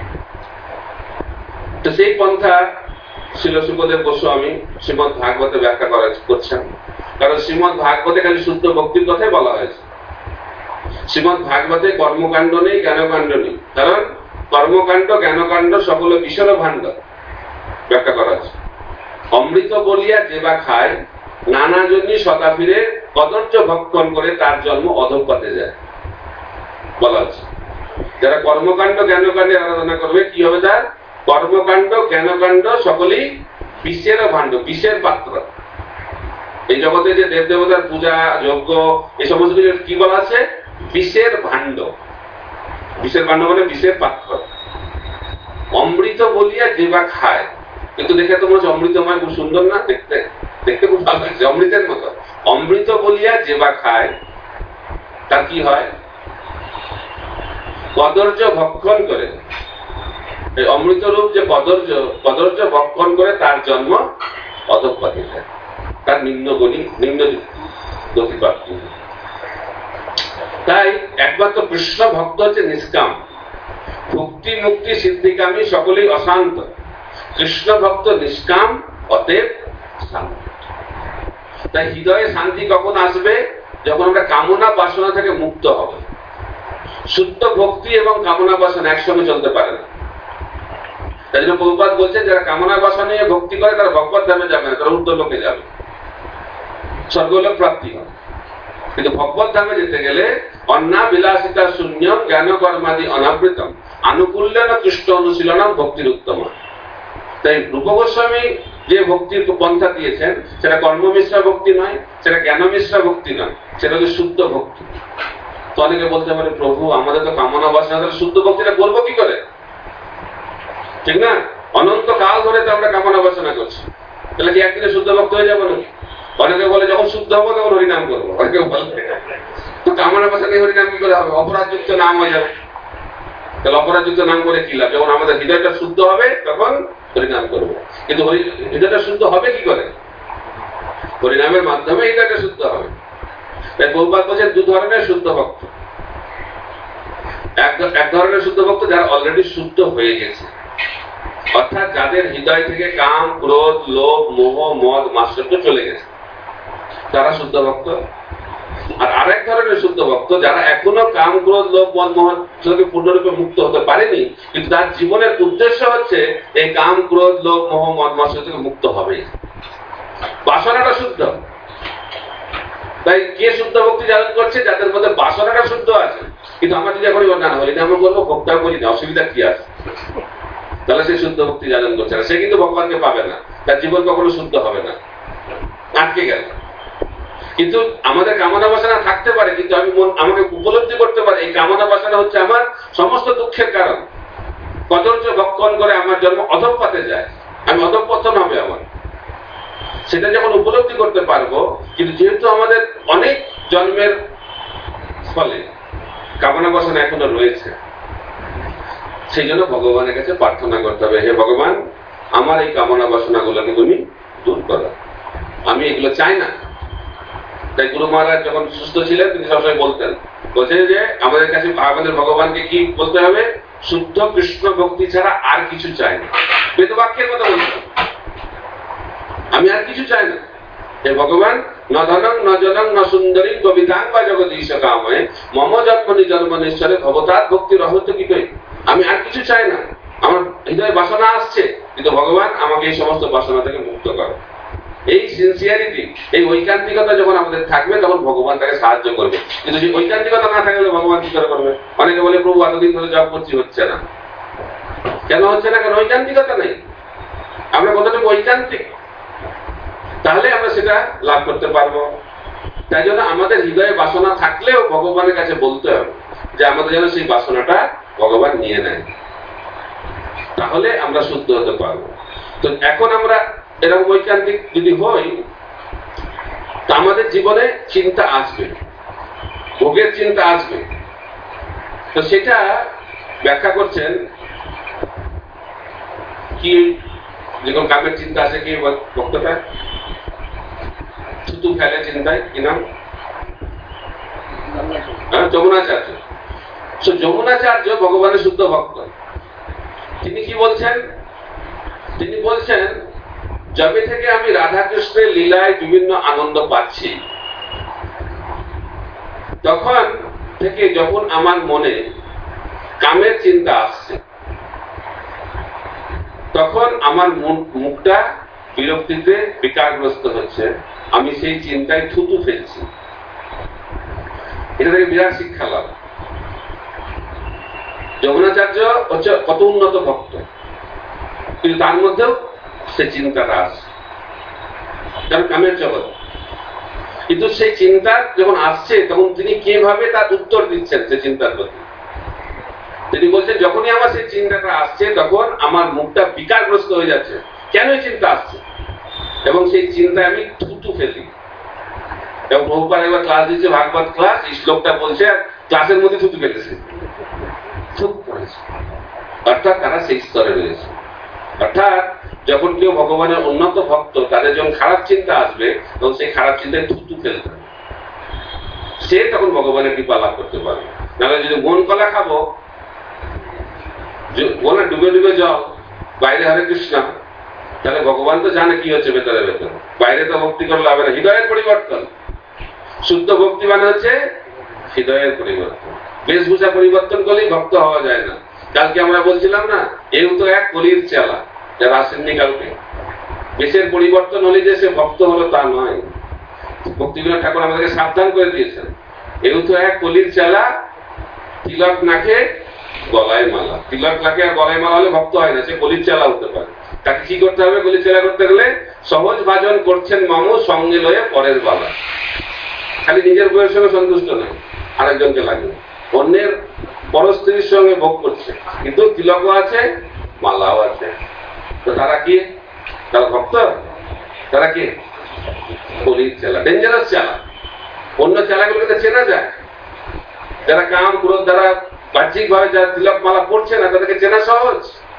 তো সেই পন্থা শিল সুখদেব গোস্বামী শ্রীমদ্ ভাগবতে ব্যাখ্যা করছেন। কারণ শ্রীমদ্ ভাগবতে খালি শুদ্ধ ভক্তির কথাই বলা হয়েছে। শ্রীমদ্ ভাগবতে কর্মকাণ্ড নেই, জ্ঞানকাণ্ড নেই। কারণ কর্মকাণ্ড জ্ঞানকাণ্ড সকল বিশর ভাণ্ড ব্যাখ্যা করা আছে। অমৃত বলিয়া যে বা খায়, নানা জন্যই সদা ফিরে কদর্য ভক্ষণ করে তার জন্ম অধঃপথে যায় বলা আছে। যারা কর্মকাণ্ড জ্ঞানকাণ্ডের আরাধনা করবে কি হবে? তার কর্মকাণ্ড জ্ঞানকাণ্ড সকলেই বিষের ভাণ্ড, বিষের পাত্র। এই জগতে যে দেব দেবতার পূজা যজ্ঞ এই সমস্ত কিছু কি বলা আছে? বিষের ভাণ্ড। বিষের ভাণ্ড মানে বিষের পাত্র। অমৃত বলিয়া যে বা খায়, কিন্তু দেখে তো মনে হচ্ছে অমৃতময়, খুব সুন্দর না দেখতে? দেখতে খুব ভালো লাগছে, অমৃতের মতো। অমৃত বলিয়া যে বা খায়, তার কি হয়? কদর্য ভক্ষণ করে। এই অমৃত রূপ যে কদর্য, কদর্য ভক্ষণ করে তার জন্ম অধঃপথে যায়, তার নিম্নগণী নিম্ন গতিপ্রাপ্তি। তাই একমাত্র কৃষ্ণ ভক্ত হচ্ছে নিষ্কাম। ভক্তি মুক্তি সিদ্ধিকামী সকলেই অশান্ত, কৃষ্ণ ভক্ত নিষ্কাম, অতএব শান্ত। তাই হৃদয়ে শান্তি কখন আসবে? যখন আমরা কামনা বাসনা থেকে মুক্ত হব। শুদ্ধ ভক্তি এবং কামনা বাসনা একসঙ্গে চলতে পারে না। তাই জন্য প্রভুপাদ বলছে যারা কামনা বাসনা নিয়ে ভক্তি করে তারা ভগবত ধামে যাবে না, তারা ঊর্ধ্ব লোকে যাবে, স্বর্গলোক প্রাপ্তি হবে। কিন্তু ভগবত ধামে যেতে গেলে অন্না বিলাসিতা শূন্যম জ্ঞান কর্মাদি অনাবৃতম আনুকূল্যেন কৃষ্ণ অনুশীলনম ভক্তির উত্তম। তাই রূপ গোস্বামী যে ভক্তির পন্থা দিয়েছেন সেটা কর্মমিশ্রা ভক্তি নয়, সেটা জ্ঞানমিশ্রা ভক্তি নয়, সেটা হচ্ছে শুদ্ধ ভক্তি। তো অনেকে বলতে পারে প্রভু আমাদের তো কামনা বাসনা, শুদ্ধ ভক্তিটা করবো কি করে? ঠিক না? অনন্ত কাল ধরে তো আমরা কামনা বাসনা করছি, তাহলে কি একদিনে শুদ্ধ ভক্ত হয়ে যাবো নাকি? অনেকে বলে যখন শুদ্ধ হবো তখন হরিনাম করবো, অনেকে বলে। তো কামনা বাসনা হরিনাম কি করে হবে? অপরাধযুক্ত নাম হয়ে যাবে। তাহলে অপরাধযুক্ত নাম করে কি লাভ? যখন আমাদের হৃদয়টা শুদ্ধ হবে তখন হরিনাম করবো। কিন্তু হৃদয়টা শুদ্ধ হবে কি করে? হরিনামের মাধ্যমে হৃদয়টা শুদ্ধ হবে। তাই বহুপাত বলছে দু ধরনের শুদ্ধ ভক্ত। এক ধরনের শুদ্ধ ভক্ত যারা অলরেডি শুদ্ধ হয়ে গেছে, অর্থাৎ যাদের হৃদয় থেকে কাম ক্রোধ লোভ মোহ মদ মাৎসর্য চলে গেছে, তারা শুদ্ধ ভক্ত। আর আরেক ধরনের শুদ্ধ ভক্ত যারা এখনো কাম ক্রোধ লোভ মদ মোহ থেকে পূর্ণরূপে মুক্ত হতে পারেনি, কিন্তু তার জীবনের উদ্দেশ্য হচ্ছে এই কাম ক্রোধ লোভ মোহ মদ মাৎসর্য থেকে মুক্ত হবে। বাসনাটা শুদ্ধ। তাই কে শুদ্ধ ভক্তি জানন করছে? যাদের মধ্যে বাসনাটা শুদ্ধ আছে, কিন্তু আমরা যদি এখন না হলি না আমরা বলবো ভক্তা করি না, অসুবিধা কি আছে? তাহলে সে শুদ্ধ ভক্তি জানন করছে না, সে কিন্তু ভগবানকে পাবে না, তার জীবন কখনো শুদ্ধ হবে না, আটকে গেল। কিন্তু আমাদের কামনা বাসনা থাকতে পারে, কিন্তু আমি আমাকে উপলব্ধি করতে পারি এই কামনা বাসনা হচ্ছে আমার সমস্ত দুঃখের কারণ। কদর্য ভক্ষণ করে আমার জন্ম অধঃপথে যায়, আমি অধঃপতন হবে আমার। সেটা যখন উপলব্ধি করতে পারবো, কিন্তু যেহেতু আমাদের অনেক জন্মের ফলে কামনা বাসনা এখনো রয়েছে, সেই জন্য ভগবানের কাছে প্রার্থনা করতে হবে, হে ভগবান আমার এই কামনা বাসনা গুলোকে তুমি দূর করো, আমি এগুলো চাই না। তাই গুরু মহারাজ যখন সুস্থ ছিলেন তিনি সবসময় বলতেন, বলছেন যে আমাদের কাছে আমাদের ভগবানকে কি বলতে হবে? শুদ্ধ কৃষ্ণ ভক্তি ছাড়া আর কিছু চাই না। বেদবাক্যের কথা বলছেন, আমি আর কিছু চাই না। হে ভগবান ন ধনং ন জনং ন সুন্দরী কবিতাং বা জগদীশ কাময়ে মম জন্মনি জন্মনিশ্বরে ভবতাৎ ভক্তি রহস্য কি কই। আমি আর কিছু চাই না। আমার হৃদয়ে বাসনা আসছে, কিন্তু ভগবান আমাকে এই সমস্ত বাসনা থেকে মুক্ত করো। এই সিনসিয়ারিটি, এই ঐকান্তিকতা যখন আমাদের থাকবে তখন ভগবান তাকে সাহায্য করবে। কিন্তু সেই ঐকান্তিকতা না থাকলে ভগবান কি করে করবে? অনেকে বলে প্রভু এতদিন ধরে জব করছি, হচ্ছে না। কেন হচ্ছে না? কারণ ঐকান্তিকতা নেই। আমরা কতটুকু ঐকান্তিক, তাহলে আমরা সেটা লাভ করতে পারবো। তাই জন্য আমাদের হৃদয়ে বাসনা থাকলেও ভগবানের কাছে বলতে হবে যে আমাদের যেন সেই বাসনাটা ভগবান নিয়ে নেয়, তাহলে আমরা শুদ্ধ হতে পারবো। তো এখন আমরা এরকম ঐকান্তিক যদি হই, তা আমাদের জীবনে চিন্তা আসবে, ভোগের চিন্তা আসবে। তো সেটা ব্যাখ্যা করছেন কি, যখন কামের চিন্তা আসে কি বক্তব্য, থুতু ফেলে চিন্তায়, কি নাম? হ্যাঁ, যমুনাচার্য। যমুনাচার্য ভগবানের শুদ্ধ ভক্ত। তিনি কি বলছেন? তিনি বলছেন, যবে থেকে আমি রাধাকৃষ্ণের লীলায় বিভিন্ন আনন্দ পাচ্ছি, তখন থেকে যখন আমার মনে কামের চিন্তা আসছে, তখন আমার মুখটা বিরক্তিতে বিকারগ্রস্ত হচ্ছে, আমি সেই চিন্তায় থুতু ফেলছি। এটা থেকে বিরাট শিক্ষা লাভ। যমুনাচার্য হচ্ছে কত উন্নত ভক্ত, কিন্তু তার মধ্যেও সে চিন্তাটা আসছে, কারণ কামের জগৎ। কিন্তু সেই চিন্তা যখন আসছে তখন তিনি কিভাবে তার উত্তর দিচ্ছেন সে চিন্তার প্রতি? তিনি বলছেন, যখনই আমার সেই চিন্তাটা আসছে তখন আমার মুখটা বিকারগ্রস্ত হয়ে যাচ্ছে। কেন এই চিন্তা আসছে? এবং সেই চিন্তায় আমি থুতু ফেলি। এবং বহুবার একবার ক্লাস দিচ্ছে, ভাগবত ক্লাস, এই শ্লোকটা বলছে, ক্লাসের মধ্যে থুতু ফেলেছে, থুতু পড়েছে। অর্থাৎ তারা সেই স্তরে রয়েছে। অর্থাৎ যখন কেউ ভগবানের উন্নত ভক্ত, তাদের যখন খারাপ চিন্তা আসবে তখন সেই খারাপ চিন্তায় থুতু ফেলতে হবে, সে তখন ভগবানের কৃপা লাভ করতে পারবে। নাহলে যদি মন কলা খাবো, বলে ডুবে ডুবে জল, বাইরে হরে কৃষ্ণ, তাহলে ভগবান তো জানে কি হচ্ছে ভেতরে ভেতরে। বাইরে তো ভক্তি করলে হবে না, হৃদয়ের পরিবর্তন। শুদ্ধ ভক্তি মানে হচ্ছে হৃদয়ের পরিবর্তন। বেশভূষা পরিবর্তন করলেই ভক্ত হওয়া যায় না। কালকে আমরা বলছিলাম না, এও তো এক কলির চেলা, যারা আসেননি কালকে। বেশের পরিবর্তন হলে যে সে ভক্ত হলো তা নয়। ভক্তিবিনোদ ঠাকুর আমাদেরকে সাবধান করে দিয়েছেন, এও তো এক কলির চেলা, তিলক নাকে গলায় মালা। তিলক নাকে আর গলায় মালা হলে ভক্ত হয় না, সে কলির চেলা হতে পারে। তাকে কি করতে হবে? কলির চেলা করতে গেলে সহজ ভাজন করছেন মামু, সঙ্গে লয়ে পরের বালা। খালি নিজের বইয়ের সঙ্গে সন্তুষ্ট নয়, আরেকজনকে লাগবে। অন্যের পরস্ত্রীর সঙ্গে ভোগ করছে, কিন্তু তিলকও আছে, মালাও আছে। তো তারা কি? তারা ভক্ত? তারা কি? কলির চেলা, ডেঞ্জারাস চেলা। অন্য চেলাগুলোকে চেনা যায়। যারা কাম ক্রোধ দ্বারা বাহ্যিক ভাবে যারা তিলক মালা পড়ছে না, তাদেরকে চেনা সহজ।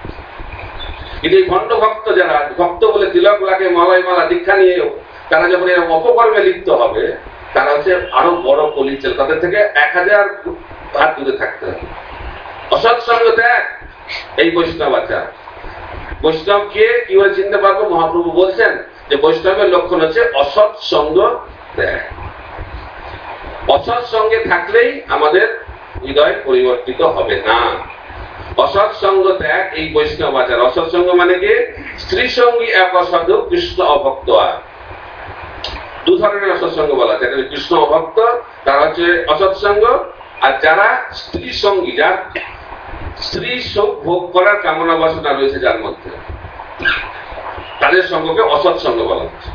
কিন্তু এই ভণ্ড ভক্ত যারা ভক্ত বলে তিলক লাগে, মালাই মালা দীক্ষা নিয়েও তারা যখন এরকম অপকর্মে লিপ্ত হবে, তারা হচ্ছে আরো বড় কলির চেলা। তাদের থেকে এক হাজার হাত দূরে থাকতে হবে। অসৎসঙ্গ ত্যাগ, এই বৈষ্ণব আচার। বৈষ্ণবকে কিভাবে চিনতে পারবো? মহাপ্রভু বলছেন যে বৈষ্ণবের লক্ষণ হচ্ছে অসৎসঙ্গ ত্যাগ। অসৎসঙ্গে থাকলেই আমাদের হৃদয় পরিবর্তিত হবে না। অসৎসঙ্গ ত্যাগ এই বৈষ্ণব আচার। অসৎসঙ্গ মানে কি? স্ত্রী সঙ্গী এক অসাধু, কৃষ্ণ অভক্ত। আর দু ধরনের অসৎসঙ্গ বলা আছে, কৃষ্ণ অভক্ত, তারা হচ্ছে অসৎসঙ্গ। আর যারা স্ত্রী সঙ্গী, যার স্ত্রী সুখ ভোগ করার কামনা বাসনা রয়েছে যার মধ্যে, তাদের সঙ্গকে অসৎসঙ্গ বলা হচ্ছে।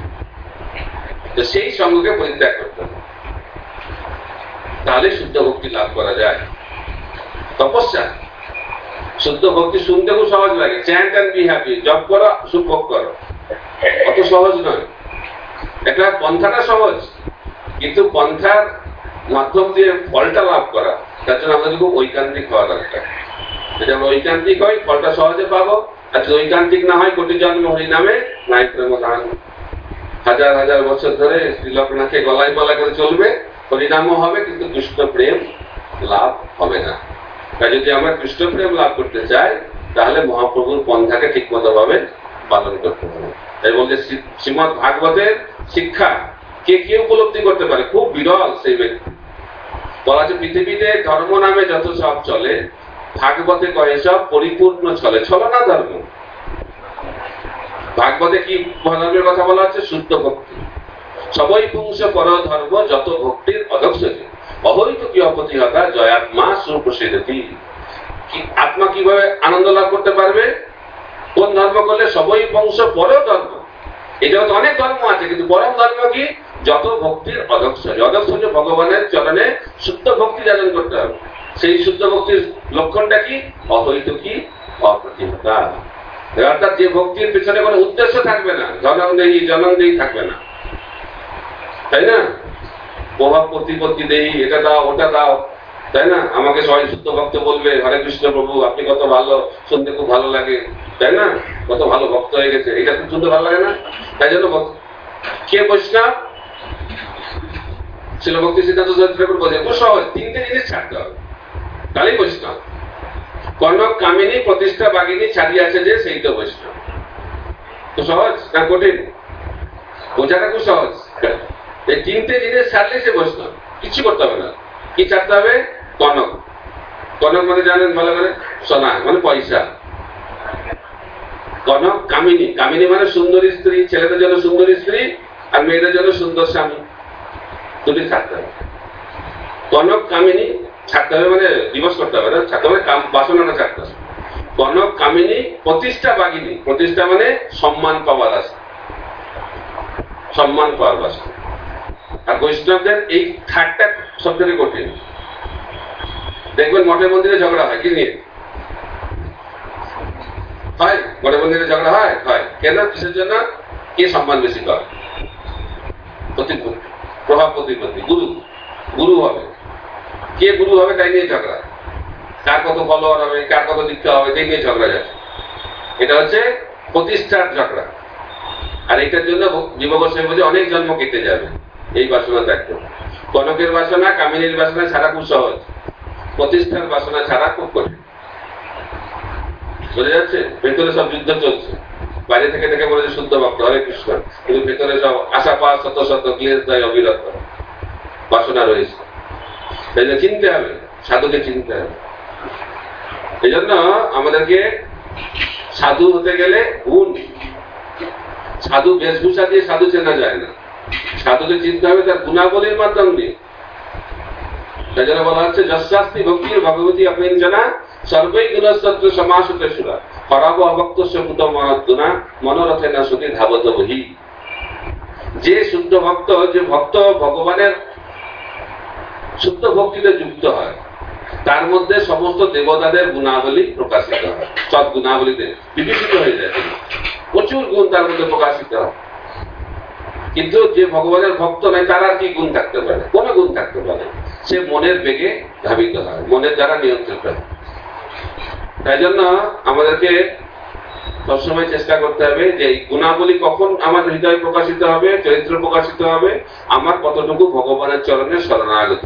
তো সেই সঙ্গকে পরিত্যাগ করতে হবে, তাহলে শুদ্ধ ভক্তি লাভ করা যায়। তপস্যা, শুদ্ধ ভক্তি শুনতে খুব সহজ লাগে, চ্যান্ট অ্যান্ড বি হ্যাপি, জপ করো সুখ ভোগ করো, অত সহজ নয়। একটা পন্থাটা সহজ, কিন্তু পন্থার মাধ্যম দিয়ে ফলটা লাভ করা, তার জন্য আমাদের খুব ঐকান্তিক হওয়া দরকার। যদি আমরা ঐকান্তিক হয়, ফলটা সহজে পাবো। আর যদি ঐকান্তিক না হয়, কোটি জন্ম হরিনামে নাই প্রেম গান, হাজার হাজার বছর ধরে শ্রীলকনাথকে গলায় গলা করে চলবে, হরিনামও হবে, কিন্তু কৃষ্ণ প্রেম লাভ হবে না। তাই যদি আমরা কৃষ্ণ প্রেম লাভ করতে চাই, তাহলে মহাপ্রভুর পন্থাকে ঠিক মতো ভাবে পালন করতে হবে। তাই বলতে শ্রীমদ ভাগবতের শিক্ষা কে কে উপলব্ধি করতে পারে? খুব বিরল সেই ব্যক্তি। বলা যে পৃথিবীতে ধর্ম নামে যত সব চলে, ভাগবতে কয়ে সব পরিপূর্ণ চলে। ছলনা ধর্ম, ভাগবতে কি ধর্মের কথা বলা হচ্ছে? শুদ্ধ ভক্তি। সবই পুংস পর ধর্ম যত ভক্তির অধক্ষতি অহৈত কি অপতিহতা জয়াত্মা সুপ্রসিদ্ধতি। আত্মা কিভাবে আনন্দ লাভ করতে পারবে? কোন ধর্ম করলে? সবই বংশ পর ধর্ম। এই জগতে অনেক ধর্ম আছে, কিন্তু পরম ধর্ম কি? যত ভক্তির অধক্ষতি। অধক্ষতি ভগবানের চরণে শুদ্ধ ভক্তি যাজন করতে হবে। সেই শুদ্ধ ভক্তির লক্ষণটা কি? অহৈত কি অপ্রতিহতা। অর্থাৎ যে ভক্তির পেছনে কোনো উদ্দেশ্য থাকবে না, জনম দেহি জনম দেহি থাকবে না, তাই না? প্রভাব প্রতিপত্তি দেহি, এটা দাও ওটা দাও, তাই না? আমাকে সবাই শুদ্ধ ভক্ত বলবে, হরে কৃষ্ণ প্রভু আপনি কত ভালো, শুনতে খুব ভালো লাগে, তাই না? কত ভালো ভক্ত হয়ে গেছে, এটা খুব শুনতে ভালো লাগে না? তাই জন্য কে বৈষ্ণব? ছিল ভক্তি সিদ্ধান্ত ঠাকুর বলছে খুব সহজ, তিনটে জিনিস ছাড়তে হবে, তাহলেই বৈষ্ণব। কনক কামিনী প্রতিষ্ঠা বাগিনী ছাড়িয়ে আছে যে, সেই তো বৈষ্ণব। খুব সহজ না কঠিন? বোঝাটা খুব সহজ। এই তিনটে জিনিস ছাড়লে সে বৈষ্ণব, কিছু করতে হবে না। কি ছাড়তে হবে? কনক। কনক মানে জানেন ভালো করে? সোনা মানে পয়সা। কনক কামিনী, কামিনী মানে সুন্দরী স্ত্রী, ছেলেদের জন্য সুন্দরী স্ত্রী আর মেয়েদের জন্য সুন্দর স্বামী, দুটি ছাড়তে হবে। কনক কামিনী ছাড়তে হবে মানে দিবস করতে হবে না, ছাড়তে হবে বাসনাটা ছাড়তে হবে। কনক কামিনী প্রতিষ্ঠা বাগিনী, প্রতিষ্ঠা মানে সম্মান পাওয়ার আশা, সম্মান পাওয়ার বাসনা। আর বৈষ্ণবদের এই থার্ডটা সব থেকে কঠিন। দেখবেন মঠে মন্দিরে ঝগড়া হয় কি নিয়ে? হয় মঠে মন্দিরে ঝগড়া হয় হয় কেন? কিসের জন্য? কে সম্মান বেশি করে? প্রতিপত্তি, প্রভাব প্রতিপত্তি। গুরু গুরু হবে, কে গুরু হবে তাই নিয়ে ঝগড়া। কার কত ফলোয়ার হবে, কার কত দীক্ষা হবে, তাই নিয়ে ঝগড়া যাচ্ছে। এটা হচ্ছে প্রতিষ্ঠার ঝগড়া। আর এটার জন্য জীবগোস্বামী বলে অনেক জন্ম কেটে যাবে এই বাসনা থাকতে। কনকের বাসনা কামিনীর বাসনা ছাড়া খুব সহজ, প্রতিষ্ঠার বাসনা ছাড়া খুব কঠিন। বোঝা যাচ্ছে? ভেতরে সব যুদ্ধ চলছে, বাইরে থেকে থেকে বলেছে শুদ্ধ ভক্ত হরে কৃষ্ণ, কিন্তু ভেতরে সব আশা পাওয়া শত শত ক্লেশ দেয় অবিরত বাসনা রয়েছে। তাই জন্য চিনতে হবে, সাধুকে চিনতে হবে। এই জন্য আমাদেরকে সাধু হতে গেলে গুণ, সাধু বেশভূষা দিয়ে সাধু চেনা যায় না, সাধুকে চিনতে হবে তার গুণাবলীর মাধ্যম দিয়ে। তাই জন্য বলা হচ্ছে যশাস্তি ভক্তির ভগবতী অপিঞ্জনা সর্বৈ গুণস্তত্র সমাসুতে সুরা হরাব অভক্ত সুত মনগুণা মনোরথে না সুতি ধাবত বহি। যে শুদ্ধ ভক্ত, যে ভক্ত ভগবানের শুদ্ধ ভক্তিতে যুক্ত হয়, তার মধ্যে সমস্ত দেবতাদের গুণাবলী প্রকাশিত হয়, সব গুণাবলীতে বিকশিত হয়ে যায়, প্রচুর গুণ তার মধ্যে প্রকাশিত হয়। কিন্তু যে ভগবানের ভক্ত নয়, তার আর কি গুণ থাকতে পারে? কোন গুণ থাকতে পারে? সে মনের বেগে ধাবিত হয়, মনের দ্বারা নিয়ন্ত্রিত হয়। তাই জন্য আমাদেরকে সবসময় চেষ্টা করতে হবে যে এই গুণাবলী কখন আমার হৃদয়ে প্রকাশিত হবে, চরিত্র প্রকাশিত হবে, আমার কতটুকু ভগবানের চরণে শরণাগত।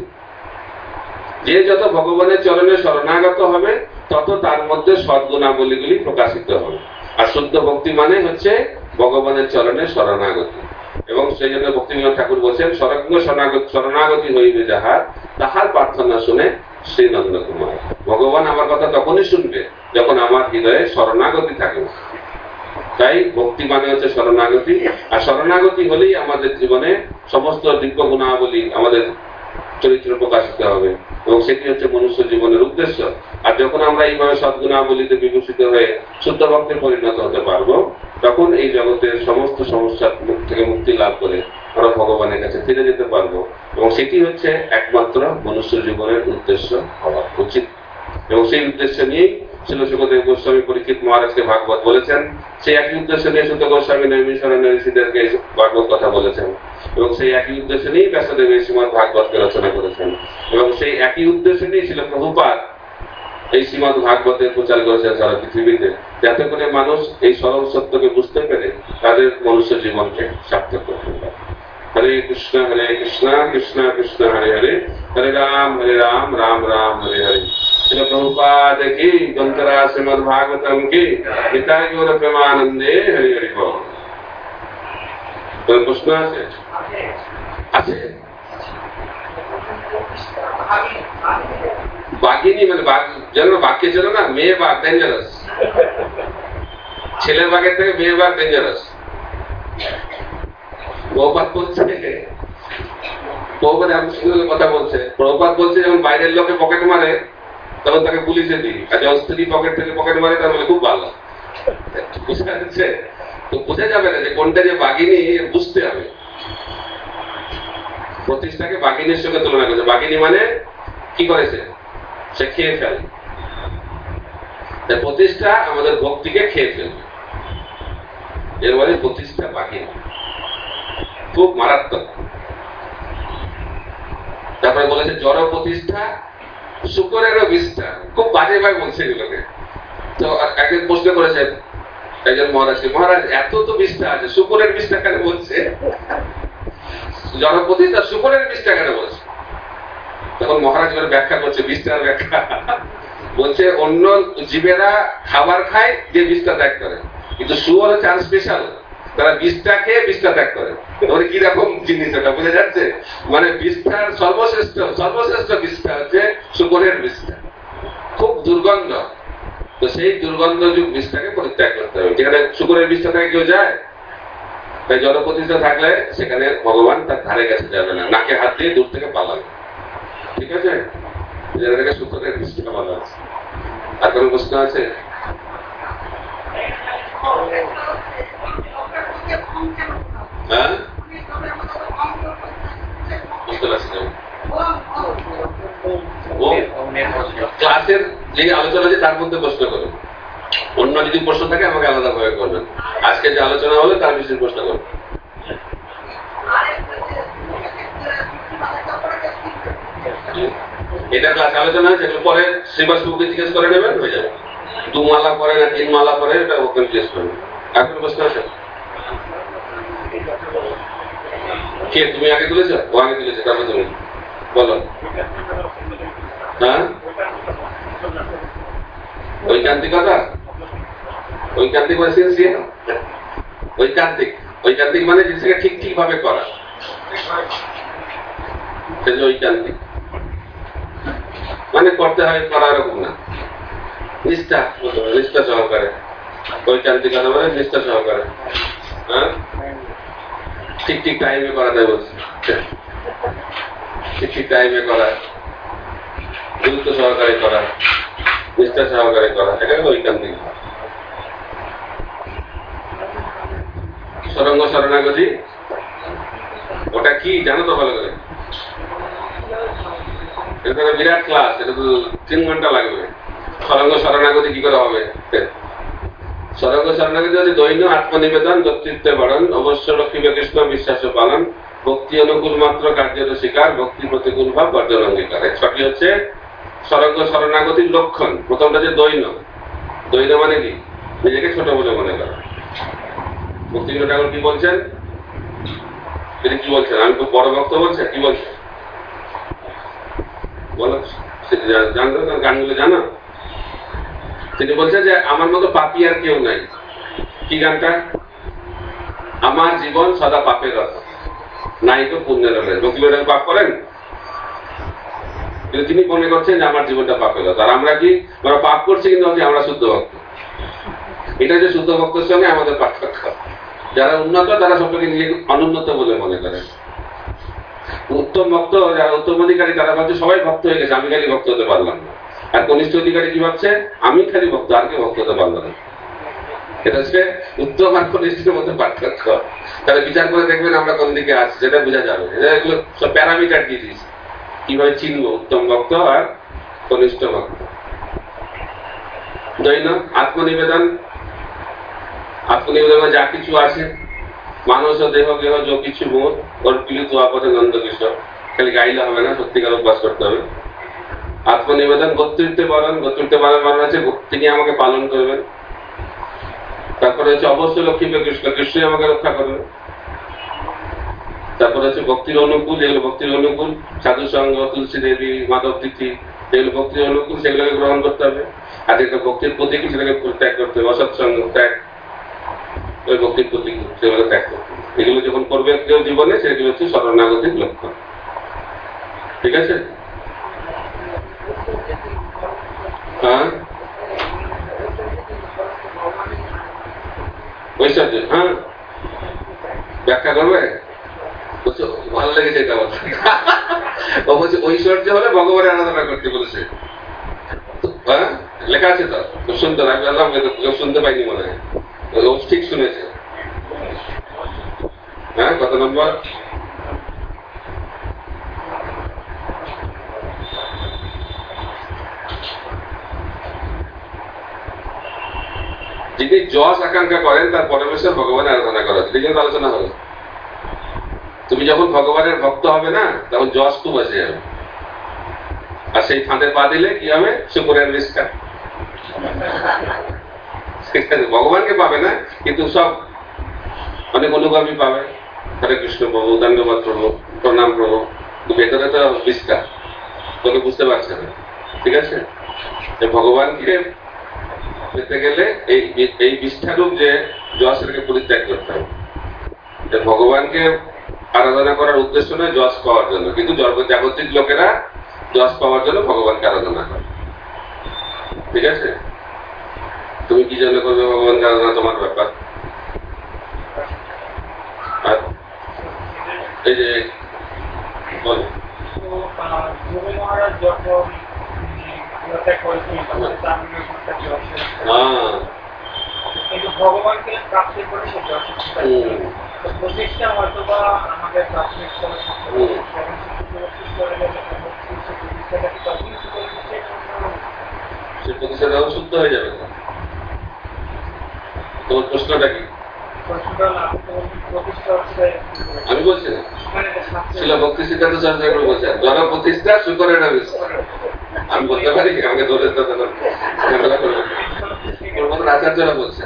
যে যত ভগবানের চরণে শরণাগত হবে, তত তার মধ্যে সদ্গুণাবলীগুলি প্রকাশিত হবে। আর শুদ্ধ ভক্তি মানে হচ্ছে ভগবানের চরণে শরণাগতি। এবং সেই জন্য ভক্তিবিনোদ ঠাকুর বলছেন সরঙ্গ শরণাগতি হইবে যাহার, তাহার প্রার্থনা শুনে শ্রী নন্দ কুমার। ভগবান আমার কথা তখনই শুনবে যখন আমার হৃদয়ে শরণাগতি থাকবে। তাই ভক্তি মানে হচ্ছে শরণাগতি, আর শরণাগতি হলেই আমাদের জীবনে সমস্ত দিব্য গুণাবলী, আমাদের চরিত্র প্রকাশিত হবে, এবং সেটি হচ্ছে মনুষ্য জীবনের উদ্দেশ্য। আর যখন আমরা এইভাবে সদ্গুণাবলীতে বিকশিত হয়ে শুদ্ধ ভক্তে পরিণত হতে পারবো, তখন এই জগতের সমস্ত সমস্যা থেকে মুক্তি লাভ করে আমরা ভগবানের কাছে ফিরে যেতে পারবো, এবং সেটি হচ্ছে একমাত্র মনুষ্য জীবনের উদ্দেশ্য হওয়া উচিত। এবং সেই উদ্দেশ্য নিয়েই ছিল সুখদেব গোস্বামী পরীক্ষিত মহারাজকে ভাগবত বলেছেন। সেই একই উদ্দেশ্য নিয়ে সুখ গোস্বামী নৈমিষারণ্য ঋষিদেরকে ভাগবত কথা বলেছেন, এবং সেই একই উদ্দেশ্য নিয়েই ব্যাসদেব এই শ্রীমদ ভাগবতকে রচনা করেছেন, এবং সেই একই উদ্দেশ্য নিয়েই ছিল প্রভুপাদ এই শ্রীমদ ভাগবতের প্রচার করেছেন সারা পৃথিবীতে, যাতে করে মানুষ এই সরল সত্যকে বুঝতে পেরে তাদের মনুষ্য জীবনকে সার্থক করতে পারে। হরে কৃষ্ণ হরে কৃষ্ণ কৃষ্ণ কৃষ্ণ হরে হরে, হরে রাম হরে রাম রাম রাম হরে হরে। श्री प्रभुपाद की ग्रंथरा श्रीमद् भागवतम की निताई गौर प्रेमानंदे हरि हरि बोल। कोई प्रश्न আছে? আছে? বাঘিনী মানে বাঘ, জানো বাঘকে জানো না? মেয়ে বাঘ ডেঞ্জারাস, ছেলের বাঘের থেকে মেয়ের বাঘ ডেঞ্জারাস। প্রভুপাত বলছে, প্রভুপাত এমন সুন্দর কথা বলছে, প্রভুপাত বলছে যখন বাইরের লোকে পকেট মারে তখন তাকে পুলিশে দিই, আর যখন স্ত্রী পকেট থেকে পকেট মারে তার মানে খুব ভালো। বুঝতে যাচ্ছে তো, বোঝা যাবে না যে কোনটা যে বাঘিনী, বুঝতে হবে। প্রতিষ্ঠাকে বাঘিনীর সঙ্গে তুলনা করেছে। বাঘিনী মানে কি করেছে? সে খেয়ে ফেলে। প্রতিষ্ঠা আমাদের ভক্তিকে খেয়ে ফেলবে, এর মানে প্রতিষ্ঠা বাঘিনী, খুব মারাত্মক। তারপরে বলেছে জড় প্রতিষ্ঠা শুকরেরও বিষ্ঠা, খুব বাজে ভাবে বলছে এগুলোকে। তো একজন প্রশ্ন করেছেন একজন মহারাজকে, মহারাজ এত তো বিষ্ঠা আছে, শুকরের বিষ্ঠা কেন বলছে? জড় প্রতিষ্ঠা শুকরের বিষ্ঠা কেন বলছে? তখন মহারাজ ব্যাখ্যা করছে, বিষ্ঠার ব্যাখ্যা বলছে অন্য জীবেরা খাবার খায় যে বিষ্ঠা ত্যাগ করে, কিন্তু শুয়োর হচ্ছে স্পেশাল, তারা বিষ্ঠা খেয়ে বিষ্ঠা ত্যাগ করে। মানে কিরকম জিনিস এটা বোঝা যাচ্ছে? মানে বিষ্ঠার সর্বশ্রেষ্ঠ সর্বশ্রেষ্ঠ বিষ্ঠা হচ্ছে শুকরের বিষ্ঠা, খুব দুর্গন্ধ। তো সেই দুর্গন্ধযুক্ত বিষ্ঠাকে পরিত্যাগ করতে হবে। যেখানে শুকরের বিষ্ঠা থেকে কেউ যায়, তাই জনপ্রতিষ্ঠা থাকলে সেখানে ভগবান তার ধারে কাছে যাবে না, নাকে হাত দিয়ে দূর থেকে পালাবে। ঠিক আছে, যেটাকে শুকরের বিষ্ঠা বলা আছে। আর কোনো প্রশ্ন আছে? হ্যাঁ, বুঝতে পারছি না। ক্লাসের যে আলোচনা আছে তার মধ্যে প্রশ্ন করুন, অন্য যদি প্রশ্ন থাকে আমাকে আলাদা ভাবে করবেন। আজকে যে আলোচনা হলো তার বিষয়ে প্রশ্ন করবেন। এটা ক্লাস আলোচনা আছে, পরে শ্রীবাস বুকে জিজ্ঞেস করে নেবেন, হয়ে যাবে। দু মালা পরে না তিন মালা পরে এটা ওকে জিজ্ঞেস করবেন। আর কোনো প্রশ্ন আছে? কে তুমি আগে তুলেছো? ও আগে তুলেছে, তারপর তুমি বলো। হ্যাঁ, ঐকান্তিকতা, ঐকান্তিক মানে সিনসিয়ার, ঐকান্তিক, ঐকান্তিক মানে জিনিসটাকে ঠিক ঠিক ভাবে করা, ঐকান্তিক মানে করতে হয়, করা এরকম না, নিষ্ঠা, নিষ্ঠা সহকারে। ঐকান্তিকতা মানে নিষ্ঠা সহকারে। হ্যাঁ, ঠিক ঠিক টাইমে করা যায় বলছে, ঠিক ঠিক টাইমে করা, গুরুত্ব সহকারে করা, নিষ্ঠা সহকারে করা, এটা হলো ঐকান্তিক। সরঙ্গ শরণাগতি ওটা কি জানো তো ভালো করে? এখানে বিরাট ক্লাস, এটা তো তিন ঘন্টা লাগবে। সরঙ্গ শরণাগতি কি করে হবে? সরঙ্গ শরণাগতি হচ্ছে দৈন্য আত্মনিবেদন, কর্তৃত্বে বরণ, অবশ্য লক্ষ্মী কৃষ্ণ বিশ্বাস পালন, ভক্তি অনুকূল মাত্র কার্যের স্বীকার, ভক্তি প্রতিকূল ভাব বর্জন অঙ্গীকার। ছটি হচ্ছে সরঙ্গ শরণাগতির লক্ষণ। প্রথমটা যে দৈন্য, দৈন্য মানে কি? নিজেকে ছোট বলে মনে করা। ভক্তিবিনোদ ঠাকুর কি বলছেন? তিনি কি বলছেন? আমি খুব বড় ভক্ত বলছেন, কি বলছেন বলো, জানো গানগুলো জানো? তিনি বলছেন যে আমার মতো পাপী আর কেউ নাই। কি গানটা? আমার জীবন সদা পাপের রথ, নাই তো পুণ্যের রথ। ভক্তিবিনোদ ঠাকুর পাপ করেন, কিন্তু তিনি মনে করছেন যে আমার জীবনটা পাপের রথ। আর আমরা কি? আমরা পাপ করছি কিন্তু আমরা শুদ্ধ ভক্ত। এটা যে শুদ্ধ ভক্তের সঙ্গে আমাদের পার্থক্য। যারা উন্নত তারা সবকে নিজেকে অনুন্নত বলে মনে করে। উত্তম ভক্ত, যারা উত্তম অধিকারী, তারা ভাবছে সবাই ভক্ত হয়ে গেছে, আমি খালি ভক্ত হতে পারলাম না। আর কনিষ্ঠ অধিকারী কি ভাবছে? আমি খালি ভক্ত, আর কে ভক্ত হতে পারলাম না। এটা হচ্ছে উত্তম আর কনিষ্ঠের মধ্যে পার্থক্য। তাহলে বিচার করে দেখবেন আমরা কোন দিকে আছি, সেটা বোঝা যাবে। এগুলো সব প্যারামিটার দিয়ে দিয়েছি, কিভাবে চিনবো উত্তম ভক্ত আর কনিষ্ঠ ভক্ত। দৈন্য আত্মনিবেদন, আত্মনিবেদন যা কিছু আছে, মানুষ দেহ গেহ যা কিছু মোর, ওর পিলু তো আপদে নন্দ কিশোর, খালি গাইলে হবে না, সত্যিকার অভ্যাস করতে হবে। আত্মনিবেদন কর্তৃত্বে বরণ, কর্তৃত্বে বরণ মানে হচ্ছে তিনি আমাকে পালন করবেন। তারপরে হচ্ছে অবশ্যই লক্ষ্মী কৃষ্ণ, কৃষ্ণই আমাকে রক্ষা করবে। তারপরে হচ্ছে ভক্তির অনুকূল, যেগুলো ভক্তির অনুকূল, সাধু সঙ্গ, তুলসী দেবী, মাধব তিথি, যেগুলো ভক্তির অনুকূল সেগুলোকে গ্রহণ করতে হবে। আর যেগুলো ভক্তির প্রতিকূল সেটাকে ত্যাগ করতে হবে। অসৎসঙ্গ ত্যাগ, ওই ভক্তির প্রতিকূল সেগুলো ত্যাগ করতে হবে। এগুলো যখন করবে কেউ জীবনে, সেগুলো হচ্ছে শরণাগতির লক্ষণ। ঠিক আছে? হ্যাঁ, ঐশ্বর্য, হ্যাঁ ব্যাখ্যা করবে? বলছে ভালো লেগেছে এটা বলছে। ও বলছে ঐশ্বর্য হলে ভগবানের আরাধনা করতে বলেছে। হ্যাঁ লেখা আছে তো, খুব সুন্দর। আমি বললাম কেউ শুনতে পাইনি মনে হয়, ও ঠিক শুনেছে। হ্যাঁ কত নম্বর? যিনি যশ আকাঙ্ক্ষা করেন তার পরমেশ্বর ভগবানের আরাধনা করা, সেটা কিন্তু আলোচনা হলো। তুমি যখন ভগবানের ভক্ত হবে না, তখন যশ খুব আসে যাবে, আর সেই ফাঁদে পা দিলে কি হবে? শুকরের নিষ্ঠা। ভগবানকে পাবে না, কিন্তু সব অনেক অনুগামী পাবে। হরে কৃষ্ণ প্রভু, ধন্যবাদ প্রভু, প্রণাম প্রভু, ভেতরে তো বিষ্ঠা, তোকে বুঝতে পারছে না। ঠিক আছে, ভগবানকে পেতে গেলে এই এই বিষ্ঠারূপ যে যশকে পরিত্যাগ করতে হবে। ভগবানকে আরাধনা করার উদ্দেশ্য নয় যশ পাওয়ার জন্য, কিন্তু জাগতিক লোকেরা যশ পাওয়ার জন্য ভগবানকে আরাধনা করে। ঠিক আছে, তুমি কি জন্য করবে ভগবানকে আরাধনা, তোমার ব্যাপার। আর এই যে বলো, কিন্তু ভগবানকে প্রাপ্তির পরে সে প্রতিষ্ঠা হয়তো বা আমাদের প্রাথমিক সে প্রতিষ্ঠাটাও শুদ্ধ হয়ে যাবে। তোমার প্রশ্নটা কি? আমি বলছি না, ছিল ভক্তি সিদ্ধান্ত সরকার বলছে জন প্রতিষ্ঠা শুকরের না বিস্তার। আমি বলতে পারি আমাকে ধরে ঝামেলা করবে, ওর মতন আচার্যরা বলছেন।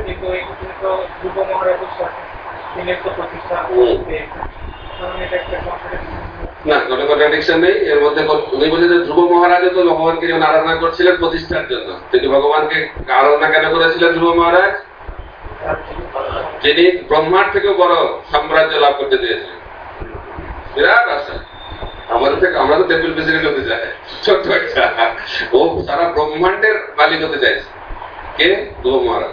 না, কোনো কন্ট্রাডিকশন নেই এর মধ্যে। উনি বলছেন যে ধ্রুব মহারাজ তো ভগবানকে যখন আরাধনা করছিলেন প্রতিষ্ঠার জন্য, তিনি ভগবানকে আরাধনা কেন করেছিলেন? ধ্রুব মহারাজ যিনি ব্রহ্মার থেকেও বড় সাম্রাজ্য লাভ করতে দিয়েছিলেন। বিরাট আশা আমাদের থেকে, আমরা তো টেম্পল প্রেসিডেন্ট হতে চাই, ছোট্ট একটা, ও সারা ব্রহ্মাণ্ডের মালিক হতে চাইছে। কে? ধ্রুব মহারাজ।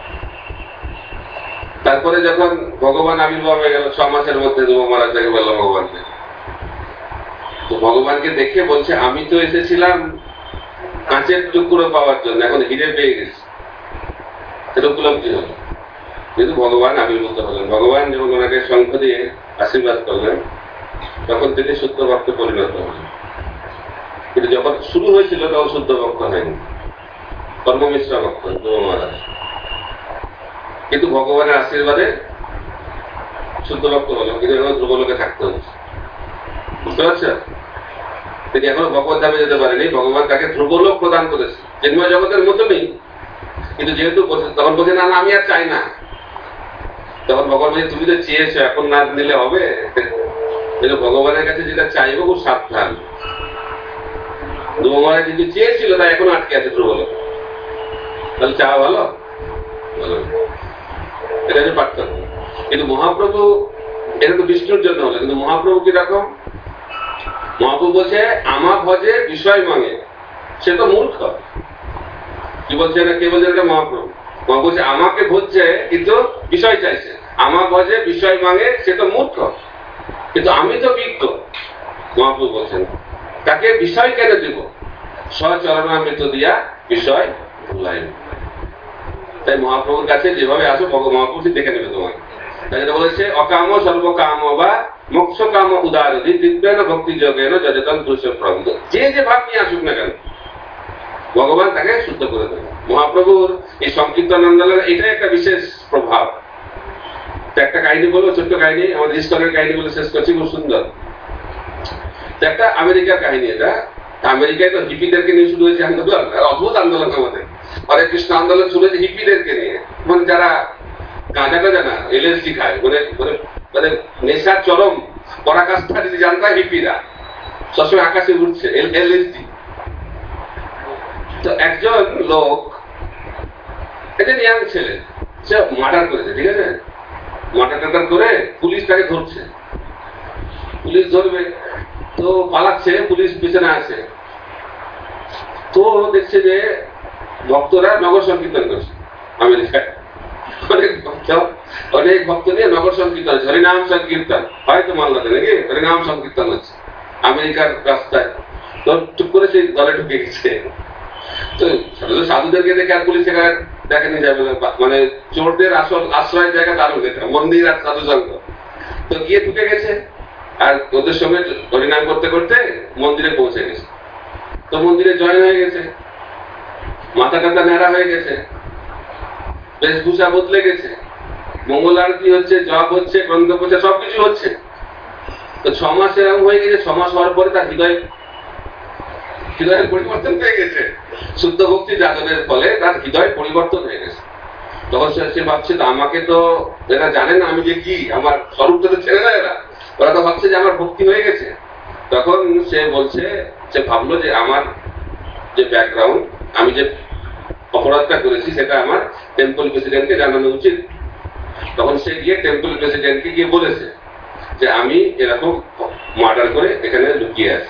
তারপরে যখন ভগবান আবির্ভাব হয়ে গেল ছ মাসের মধ্যে, ধ্রুব মহারাজ থেকে বলল ভগবানকে, তো ভগবানকে দেখে বলছে আমি তো এসেছিলাম কাঁচের টুকরো পাওয়ার জন্য, এখন হিরে পেয়ে গেছি। এটা উপলব্ধি হল, কিন্তু ভগবান আবির্ভূত হলেন। ভগবান যখন ওনাকে শঙ্খ দিয়ে আশীর্বাদ করলেন, তখন তিনি শুদ্ধ ভক্তে পরিণত হলেন। কিন্তু যখন শুরু হয়েছিল তখন শুদ্ধ ভক্ত হয়নি, কর্মমিশ্রা ভক্ত ধ্রুব মহারাজ। কিন্তু ভগবানের আশীর্বাদে শুদ্ধ ভক্ত হল, কিন্তু এখন ধ্রুবলোকে থাকতে হচ্ছে। বুঝতে পারছেন? তিনি এখনো ভগবত ধামে যেতে পারেনি, ভগবান তাকে ধ্রুবলোক প্রদান করেছে চিন্ময় জগতের মতনই। কিন্তু যেহেতু তখন বলছে না না আমি আর চাই না, তখন ভগবান বলছে তুমি তো চেয়েছো, এখন না নিলে হবে? ভগবানের কাছে যেটা চাইবো খুব সাবধান। ধ্রুব মহারাজ কিন্তু চেয়েছিল, তাই এখনো আটকে আছে ধ্রুবলোক। তাহলে চাওয়া ভালো ভালো, এটা হচ্ছে পার্থক্য। কিন্তু মহাপ্রভু, এটা তো বিষ্ণুর জন্য হলো, কিন্তু মহাপ্রভু কিরকম? মহাপ্রভু বলছে আমা ভজে বিষয় মাঙে, সে তো মূর্খ। কি বলছে না, কে বলছে? মহাপ্রভু। মহাপ্রভু বলছে আমাকে ভজছে কিন্তু বিষয় চাইছে, আমা ভজে বিষয় মাঙে, সে তো মূর্খ। কিন্তু আমি তো বিজ্ঞ। মহাপ্রভু বলছেন তাকে বিষয় কেন দিব? স্বচরণামৃত দিয়া বিষয় ভুলাই। তাই মহাপ্রভুর কাছে যেভাবে আসো মহাপ্রভু দেখে নেবে তোমাকে। তাই যেটা বলেছে অকাম সর্বকাম বা মোক্ষ কাম উদারধি দিব্যান ভক্তি যোগেন যজতন পুরুষের প্রবন্ধ। যে যে ভাব নিয়ে আসুক না কেন, ভগবান তাকে শুদ্ধ করে দেবে। মহাপ্রভুর এই সংকীর্তন আন্দোলনের এটাই একটা বিশেষ প্রভাব। একটা কাহিনী বলবো, ছোট্ট কাহিনী, আমাদের ইস্কনের কাহিনী বলে শেষ করছি, খুব সুন্দর। একটা আমেরিকার কাহিনী। এটা আমেরিকায় তো হিপিদেরকে নিয়ে শুরু হয়েছে আন্দোলন, অদ্ভুত আন্দোলন আমাদের। হরে কৃষ্ণ আন্দোলন শুরু হয়েছে হিপিদেরকে নিয়ে, মানে যারা গাঁজা টাজা না এলএসডি খায়, মানে মানে নেশার চরম পরাকাষ্ঠা যদি জানতা হিপিরা সবসময় আকাশে উঠছে এলএসডি। তো একজন লোক, একজন ইয়াং ছেলে, সে মার্ডার করেছে। ঠিক আছে, মার্ডার টার্ডার করে পুলিশ তাকে ধরছে। পুলিশ ধরবে তো পালাচ্ছে, পুলিশ পিছনে আছে। তো দেখছে যে ভক্তরা নগর সংকীর্তন করছে আমেরিকায়, অনেক ভক্ত ভক্ত নিয়ে নগর সংকীর্তন, হরিনাম সংকীর্তন হয়তো মাল্লাতে নাকি হরিনাম সংকীর্তন হচ্ছে আমেরিকার রাস্তায়, তো চুপ করে সেই দলে ঢুকে গেছে। তো সাধুদেরকে দেখে আর পুলিশ এখানে দেখেনি যাবে না, মানে চোরদের আসল আশ্রয় জায়গা দারুণ এটা, মন্দির আর সাধু সংঘ। তো গিয়ে ঢুকে গেছে আর ওদের সঙ্গে হরিনাম করতে করতে মন্দিরে পৌঁছে গেছে। তো মন্দিরে জয়েন হয়ে গেছে, মাথা টাথা ন্যাড়া হয়ে গেছে, বেশভূষা বদলে গেছে, মঙ্গল আরতি হচ্ছে, জপ হচ্ছে, গ্রন্থ পড়ছে, সবকিছু হচ্ছে। তো ছ মাস এরকম হয়ে গেছে, ছ মাস হওয়ার পরে তার হৃদয় হৃদয়ের পরিবর্তন হয়ে গেছে। শুদ্ধ ভক্তি জাগরণের ফলে তার হৃদয় পরিবর্তন হয়ে গেছে। তখন সে ভাবছে আমাকে তো এরা জানে না আমি যে কি, আমার স্বরূপটা তো ছেড়ে না এরা, ওরা তো ভাবছে যে আমার ভক্তি হয়ে গেছে। তখন সে বলছে, সে ভাবলো যে আমার যে ব্যাকগ্রাউন্ড, আমি যে অপরাধটা করেছি সেটা আমার টেম্পল প্রেসিডেন্টকে জানানো উচিত। তখন সে গিয়ে টেম্পল প্রেসিডেন্টকে গিয়ে বলেছে যে আমি এরকম মার্ডার করে এখানে লুকিয়ে আছি,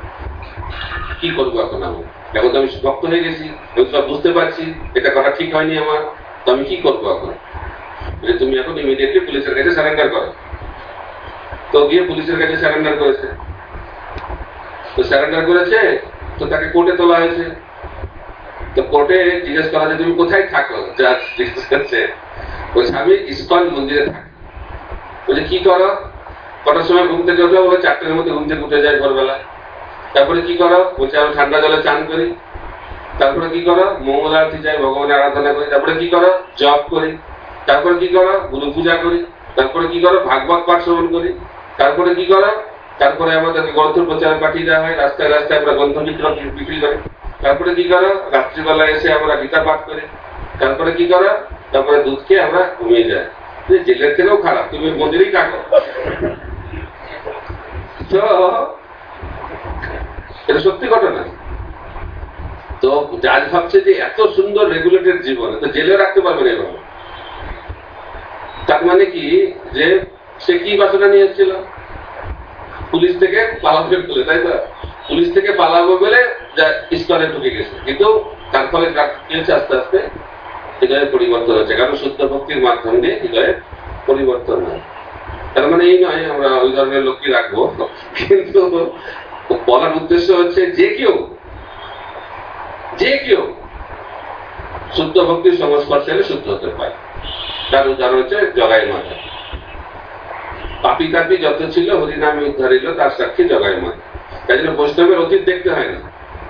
কি করবো এখন আমি, এখন তো আমি ভক্ত হয়ে গেছি, আমি সব বুঝতে পারছি এটা করা ঠিক হয়নি আমার, তো আমি কি করবো এখন? তুমি এখন ইমিডিয়েটলি পুলিশের কাছে সারেন্ডার করো। তো গিয়ে পুলিশের কাছে সারেন্ডার করেছে। তো সারেন্ডার করেছে, তো তাকে কোর্টে তোলা হয়েছে। তো কোর্টে জিজ্ঞেস করা যে তুমি কোথায় থাকো, জাজ জিজ্ঞেস করছে। বলছে আমি ইসকন মন্দিরে থাকি। বলছে কি করো? কটার সময় ঘুম থেকে ওঠো? বলে চারটের মধ্যে ঘুম থেকে উঠে যায় ভোরবেলা। তারপরে কি করো? বলছে আমি ঠান্ডা জলে চান করি। তারপরে কি করো? মঙ্গল আরতি যাই, ভগবানের আরাধনা করি। তারপরে কি করো? জপ করি। তারপরে কি করো? গুরু পূজা করি। তারপরে কি করো? ভাগবত পাঠ শ্রবণ করি। তারপরে কি করো? তারপরে আমাদেরকে গ্রন্থ প্রচার পাঠিয়ে দেওয়া হয়, রাস্তায় রাস্তায় আমরা গ্রন্থ বিক্রি করি। তারপরে কি করো? রাত্রিবেলা এসে আমরা গীতা পাঠ করি। তারপরে কি করো? তারপরে দুধ খেয়ে আমরা ঘুমিয়ে যাই। জেলের থেকেও খারাপ, তুমি মন্দিরেই থাকো। তো এটা সত্যি ঘটনা। তো জাজ ভাবছে যে এত সুন্দর রেগুলেটেড জীবন তো জেলে রাখতে পারবে না এভাবে। তার মানে কি যে সে কি বাসনা নিয়ে এসেছিল? পুলিশ থেকে পালাবে বলে, তাই তো? পুলিশ থেকে পালাবো বলে ইসকনে ঢুকে গেছে, কিন্তু তার ফলে কি হচ্ছে? আস্তে আস্তে হৃদয়ের পরিবর্তন হচ্ছে, কারণ শুদ্ধ ভক্তির মাধ্যম দিয়ে হৃদয়ের পরিবর্তন হয়। তার মানে এই নয় আমরা ওই ধরনের লোককে রাখবো, কিন্তু বলার উদ্দেশ্য হচ্ছে যে কেউ যে কেউ শুদ্ধ ভক্তির সংস্পর্শে এলে শুদ্ধ হতে পারে। তার উদাহরণ হচ্ছে জগাই মাতা। পাপি তাপি যত ছিল হরিনামে উদ্ধারিল, তার সাক্ষী জগাই মাতা। তাই জন্য বৈষ্ণবের অতীত দেখতে হয় না,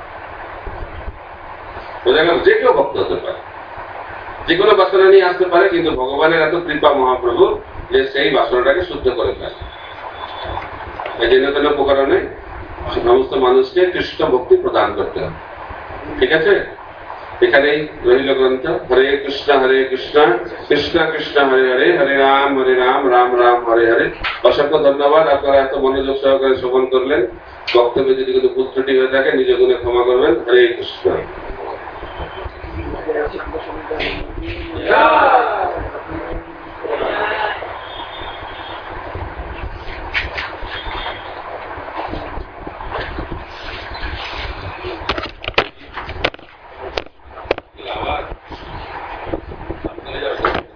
বোঝা গেল? যে কেউ ভক্ত হতে পারে, যে কোনো বাসনা নিয়ে আসতে পারে, কিন্তু ভগবানের এত কৃপা মহাপ্রভু যে সেই বাসনাটাকে শুদ্ধ করে ফেলে। এই জন্য কোনো প্রকারণে সমস্ত মানুষকে কৃষ্ণ ভক্তি প্রদান করতে হবে। ঠিক আছে? এখানেই রইল গ্রন্থ। হরে কৃষ্ণ হরে কৃষ্ণ কৃষ্ণ কৃষ্ণ হরে হরে, হরে রাম হরে রাম রাম রাম হরে হরে। অসংখ্য ধন্যবাদ, আপনারা এত মনোযোগ সহকারে শ্রবণ করলেন। বক্তব্যে যদি কোনো ভুল ত্রুটি হয়ে থাকে নিজ গুণে ক্ষমা করবেন। হরে কৃষ্ণ।